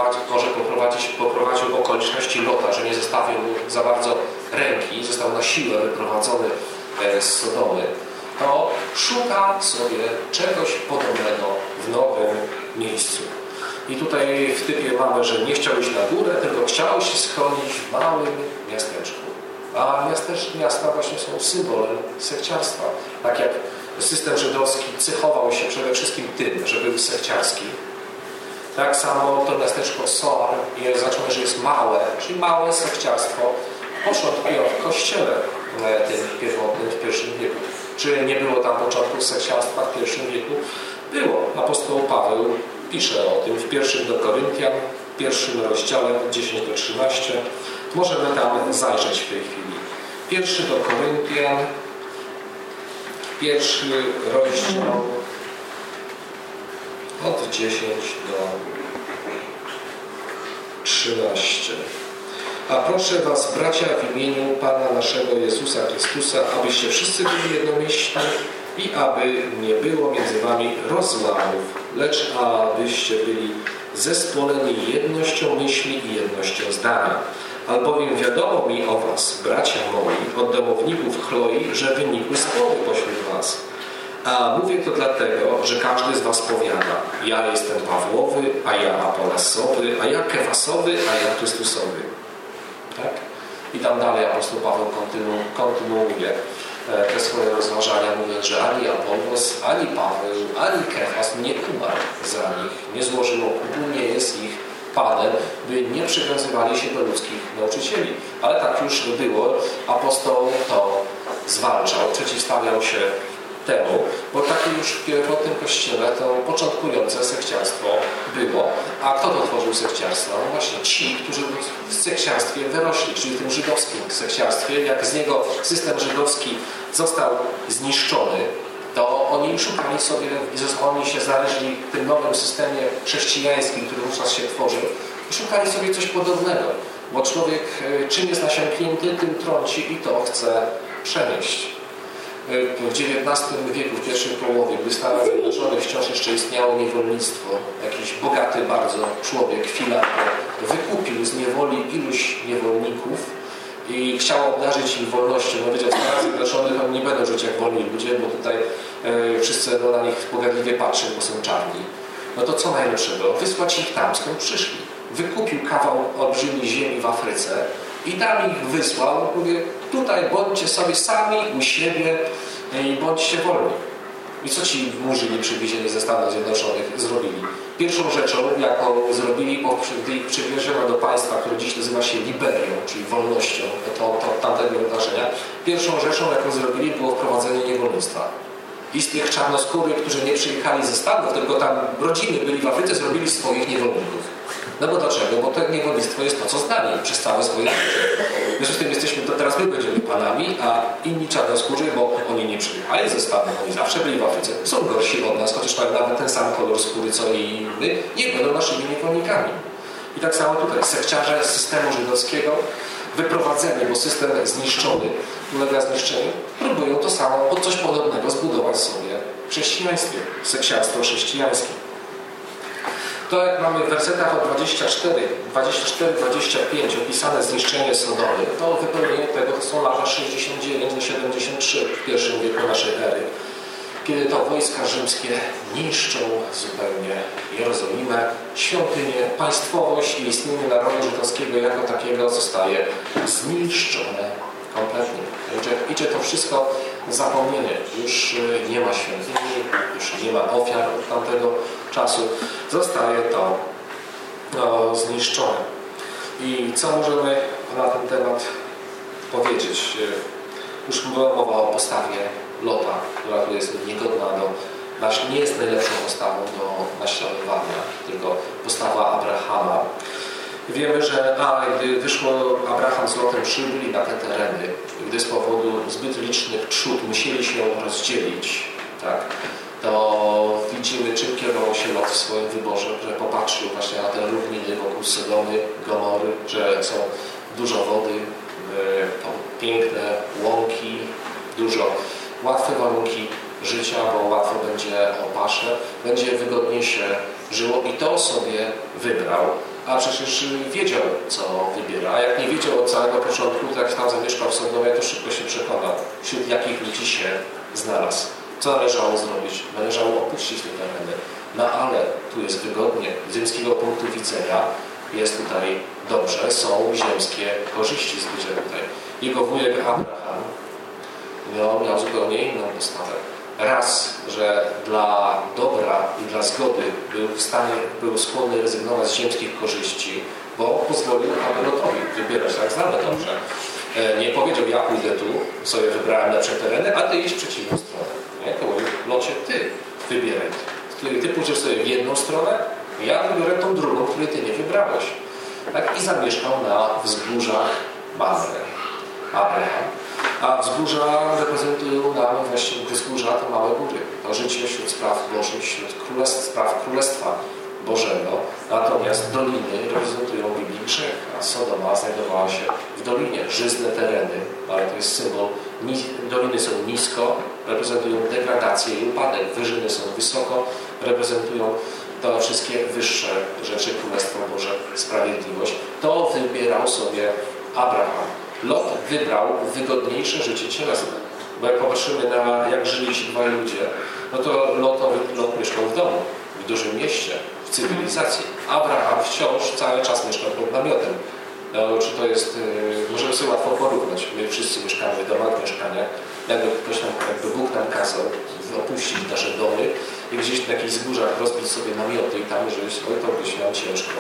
[SPEAKER 1] poprowadził okoliczności Lota, że nie zostawił mu za bardzo ręki, został na siłę wyprowadzony z Sodomy, to szuka sobie czegoś podobnego w nowym miejscu. I tutaj w typie mamy, że nie chciał iść na górę, tylko chciał się schronić w małym miasteczku. A miasta właśnie są symbolem sekciarstwa. Tak jak system żydowski cechował się przede wszystkim tym, że był sekciarski. Tak samo to miasteczko Soar, i zaczęło, że jest małe, czyli małe sekciarstwo, początkują w kościele tym pierwotnym w I wieku. Czy nie było tam początku sekciarstwa w I wieku? Było. Apostoł Paweł pisze o tym w 1 do Koryntian, w 1 rozdziale 10 do 13. Możemy tam zajrzeć w tej chwili. 1 do Koryntian, 1 rozdział od 10 do 13. A proszę was, bracia, w imieniu Pana naszego Jezusa Chrystusa, abyście wszyscy byli jednomyślni i aby nie było między wami rozłamów, lecz abyście byli zespoleni jednością myśli i jednością zdania. Albowiem wiadomo mi o was, bracia moi, od domowników Chloi, że wynikły spory pośród was. A mówię to dlatego, że każdy z was powiada, ja jestem Pawłowy, a ja Apollosowy, a ja Kefasowy, a ja Chrystusowy. Tak? I tam dalej apostoł Paweł kontynuuje te swoje rozważania, mówiąc, że ani Apollos, ani Paweł, ani Kefas nie umarł za nich, nie złożył okupu, nie jest ich Panem, by nie przywiązywali się do ludzkich nauczycieli. Ale tak już było. Apostoł to zwalczał, przeciwstawiał się temu, bo takie już w pierwotnym kościele to początkujące sekciarstwo było. A kto to tworzył sekciarstwo? No właśnie ci, którzy w sekciarstwie wyrośli, czyli w tym żydowskim sekciarstwie. Jak z niego system żydowski został zniszczony, to oni szukali sobie, oni się znaleźli w tym nowym systemie chrześcijańskim, który wówczas się tworzył, i szukali sobie coś podobnego. Bo człowiek czym jest nasiąknięty, tym trąci i to chce przenieść. W XIX wieku, w pierwszej połowie, gdy w Stanach Zjednoczonych wciąż jeszcze istniało niewolnictwo, jakiś bogaty bardzo człowiek, filantrop, wykupił z niewoli iluś niewolników i chciał obdarzyć ich wolnością. No wiecie, w Stanach Zjednoczonych oni nie będą żyć jak wolni ludzie, bo tutaj wszyscy na nich pogardliwie patrzą, bo są czarni. No to co najlepszego? Wysłać ich tam, skąd przyszli. Wykupił kawał olbrzymi ziemi w Afryce i tam ich wysłał. Mówię, tutaj bądźcie sobie sami u siebie i bądźcie wolni. I co ci murzyni przywiezieni ze Stanów Zjednoczonych zrobili? Pierwszą rzeczą, jaką zrobili, gdy ich przywieziono do państwa, które dziś nazywa się Liberią, czyli wolnością od tamtego wydarzenia, pierwszą rzeczą, jaką zrobili, było wprowadzenie niewolnictwa. I z tych czarnoskórych, którzy nie przyjechali ze Stanów, tylko tam rodziny byli w Afryce, zrobili swoich niewolników. No bo dlaczego? Bo to niewolnictwo jest to, co znali przez całe swoje życie. W związku z tym jesteśmy, to teraz my będziemy panami, a inni czarnoskórzy, bo oni nie przyjechali ze Stanów, oni zawsze byli w Afryce, są gorsi od nas, chociaż mają nawet ten sam kolor skóry, co i my, nie będą naszymi niewolnikami. I tak samo tutaj, sekciarze systemu żydowskiego, wyprowadzeni, bo system zniszczony, ulega zniszczeniu, próbują to samo, coś podobnego zbudować sobie w chrześcijaństwie, sekciarstwo chrześcijańskie. To jak mamy w wersetach od 24-25 opisane zniszczenie Sodomy, to wypełnienie tego to są lata 69 do 73 w pierwszym wieku naszej ery, kiedy to wojska rzymskie niszczą zupełnie Jerozolimę, świątynię, państwowość i istnienie narodu żydowskiego jako takiego zostaje zniszczone kompletnie. Idzie to wszystko zapomnienie. Już nie ma świątyni, już nie ma ofiar od tamtego czasu. Zostaje to zniszczone. I co możemy na ten temat powiedzieć? Już była mowa o postawie Lota, która tu jest niegodna nie jest najlepszą postawą do naśladowania, tylko postawa Abrahama. Wiemy, że gdy Abraham z Lotem przybyli na te tereny, gdy z powodu zbyt licznych trzód musieli się rozdzielić, tak, to widzimy, czym kierował się Lot w swoim wyborze, że popatrzył właśnie na te równiny wokół Sodomy, Gomory, że są dużo wody, piękne łąki, dużo łatwe warunki życia, bo łatwo będzie o paszę, będzie wygodnie się żyło i to sobie wybrał, a przecież wiedział, co wybiera. A jak nie wiedział od całego początku, to jak tam zamieszkał w Sodomie, to szybko się przekonał, wśród jakich ludzi się znalazł. Co należało zrobić? Należało opuścić te tereny. No ale tu jest wygodnie. Z ziemskiego punktu widzenia jest tutaj dobrze, są ziemskie korzyści z bycia tutaj. Jego wujek Abraham miał zupełnie inną postawę. Raz, że dla dobra i dla zgody był skłonny rezygnować z ziemskich korzyści, bo pozwolił Lotowi wybierać. Tak, znamy dobrze. Nie powiedział, ja pójdę tu, sobie wybrałem lepsze tereny, a ty idź w przeciwną stronę. Nie? To mówił, Locie, ty wybieraj. Ty pójdziesz sobie w jedną stronę, ja wybiorę tą drugą, której ty nie wybrałeś. Tak? I zamieszkał na wzgórzach Mamre. Abraham. A wzgórza reprezentują nam właśnie wzgórza, to małe góry. To życie wśród spraw Bożych, wśród spraw Królestwa Bożego. Natomiast doliny reprezentują Biblii grzech, a Sodoma znajdowała się w dolinie. Żyzne tereny, ale to jest symbol. Doliny są nisko, reprezentują degradację i upadek. Wyżyny są wysoko, reprezentują to wszystkie wyższe rzeczy Królestwa Boże, sprawiedliwość. To wybierał sobie Abraham. Lot wybrał wygodniejsze życie cielesne. Bo jak popatrzymy na jak żyli ci dwaj ludzie, no to Lot mieszkał w domu, w dużym mieście, w cywilizacji. Abraham wciąż cały czas mieszkał pod namiotem. No, czy to jest, możemy sobie łatwo porównać. My wszyscy mieszkamy w domach, mieszkaniach. Jakby Bóg nam kazał opuścić nasze domy i gdzieś na jakichś wzgórzach rozbić sobie namioty i tam żyć, to byś miał ciężko.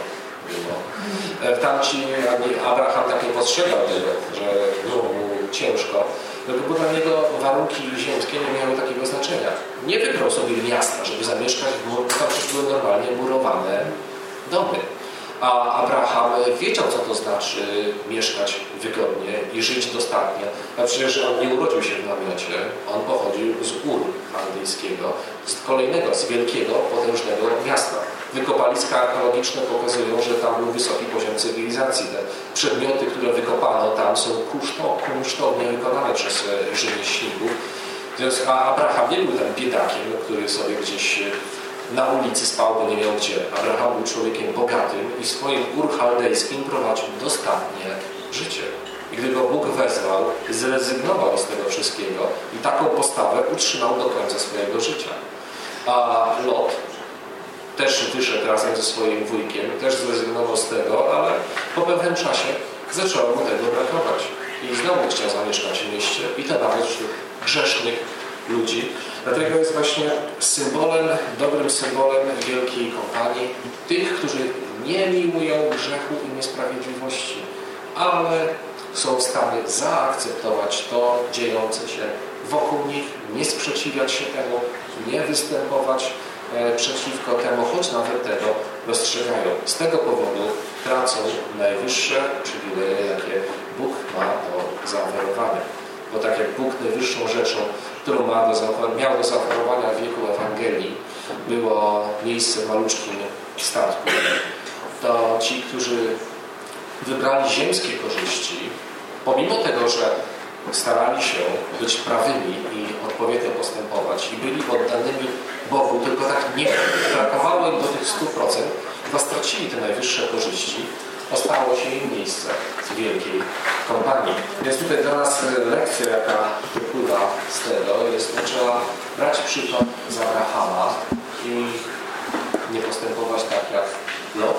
[SPEAKER 1] Tamci Abraham tak nie postrzegał tego, że było mu ciężko, bo dla niego warunki ziemskie nie miały takiego znaczenia. Nie wybrał sobie miasta, żeby zamieszkać w murach, tam przecież były normalnie murowane domy. A Abraham wiedział, co to znaczy mieszkać wygodnie i żyć dostatnio. A przecież on nie urodził się w namiocie, on pochodził z Ur chaldejskiego, z kolejnego, z wielkiego, potężnego miasta. Wykopaliska archeologiczne pokazują, że tam był wysoki poziom cywilizacji. Te przedmioty, które wykopano tam, są kunsztownie wykonane przez rzemieślników. A Abraham nie był tam biedakiem, który sobie gdzieś na ulicy spał, bo nie miał gdzie. Abraham był człowiekiem bogatym i w swoim Ur chaldejskim prowadził dostatnie życie. I gdy go Bóg wezwał, zrezygnował z tego wszystkiego i taką postawę utrzymał do końca swojego życia. A Lot też wyszedł razem ze swoim wujkiem, też zrezygnował z tego, ale po pewnym czasie zaczęło mu tego brakować. I znowu chciał zamieszkać w mieście i to nawet wśród grzesznych ludzi. Dlatego jest właśnie symbolem, dobrym symbolem wielkiej kompanii tych, którzy nie miłują grzechu i niesprawiedliwości, ale są w stanie zaakceptować to dziejące się wokół nich, nie sprzeciwiać się temu, nie występować przeciwko temu, choć nawet tego dostrzegają. Z tego powodu tracą najwyższe przywileje, jakie Bóg ma do zaoferowania. Bo tak jak Bóg najwyższą rzeczą, którą miał do zaoferowania w wieku Ewangelii, było miejsce w maluczkim statku, to ci, którzy wybrali ziemskie korzyści, pomimo tego, że starali się być prawymi i odpowiednio postępować i byli oddanymi Bogu, tylko tak nie brakowało im do tych 100%, to stracili te najwyższe korzyści, ostało się im miejsce w wielkiej kompanii. Więc tutaj dla nas lekcja, jaka wypływa z tego, jest, że trzeba brać przykład z Abrahama i nie postępować tak jak Lot,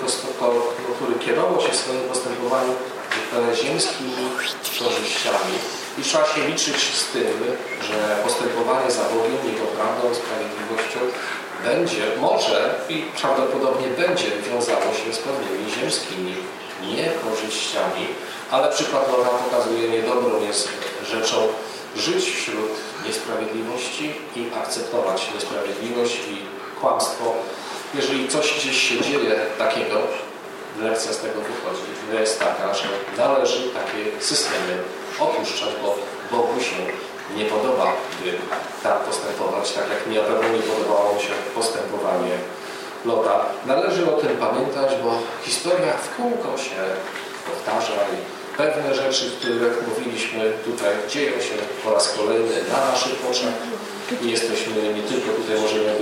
[SPEAKER 1] który kierował się w swoim postępowaniu ziemskimi korzyściami. I trzeba się liczyć z tym, że postępowanie za Bogiem, Jego prawdą, sprawiedliwością będzie, może i prawdopodobnie będzie wiązało się z pewnymi ziemskimi niekorzyściami, ale przykład Lota pokazuje, niedobrą jest rzeczą żyć wśród niesprawiedliwości i akceptować niesprawiedliwość i kłamstwo. Jeżeli coś gdzieś się dzieje takiego, lekcja z tego wychodzi, jest taka, że należy takie systemy opuszczać, bo Bogu się nie podoba, by tak postępować, tak jak na pewno nie podobało mu się postępowanie Lota. Należy o tym pamiętać, bo historia w kółko się powtarza i pewne rzeczy, które, jak mówiliśmy tutaj, dzieją się po raz kolejny na naszych oczach i jesteśmy nie tylko tutaj,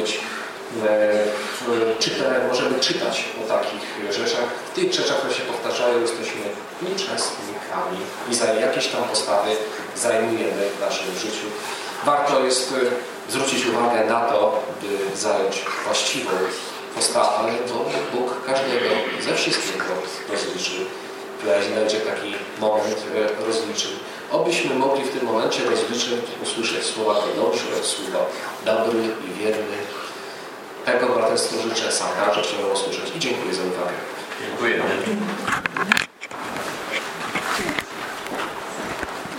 [SPEAKER 1] możemy czytać o takich rzeczach. W tych rzeczach, które się powtarzają, jesteśmy uczestnikami i za jakieś tam postawy zajmujemy w naszym życiu. Warto jest zwrócić uwagę na to, by zająć właściwą postawę, bo Bóg każdego ze wszystkiego rozliczy. Będzie taki moment rozliczeń. Obyśmy mogli w tym momencie rozliczeń usłyszeć słowa to dobrze, słowa dobry i wierny. Tego braterstwu życzę, sam także chciałem usłyszeć i dziękuję za uwagę.
[SPEAKER 2] Dziękuję.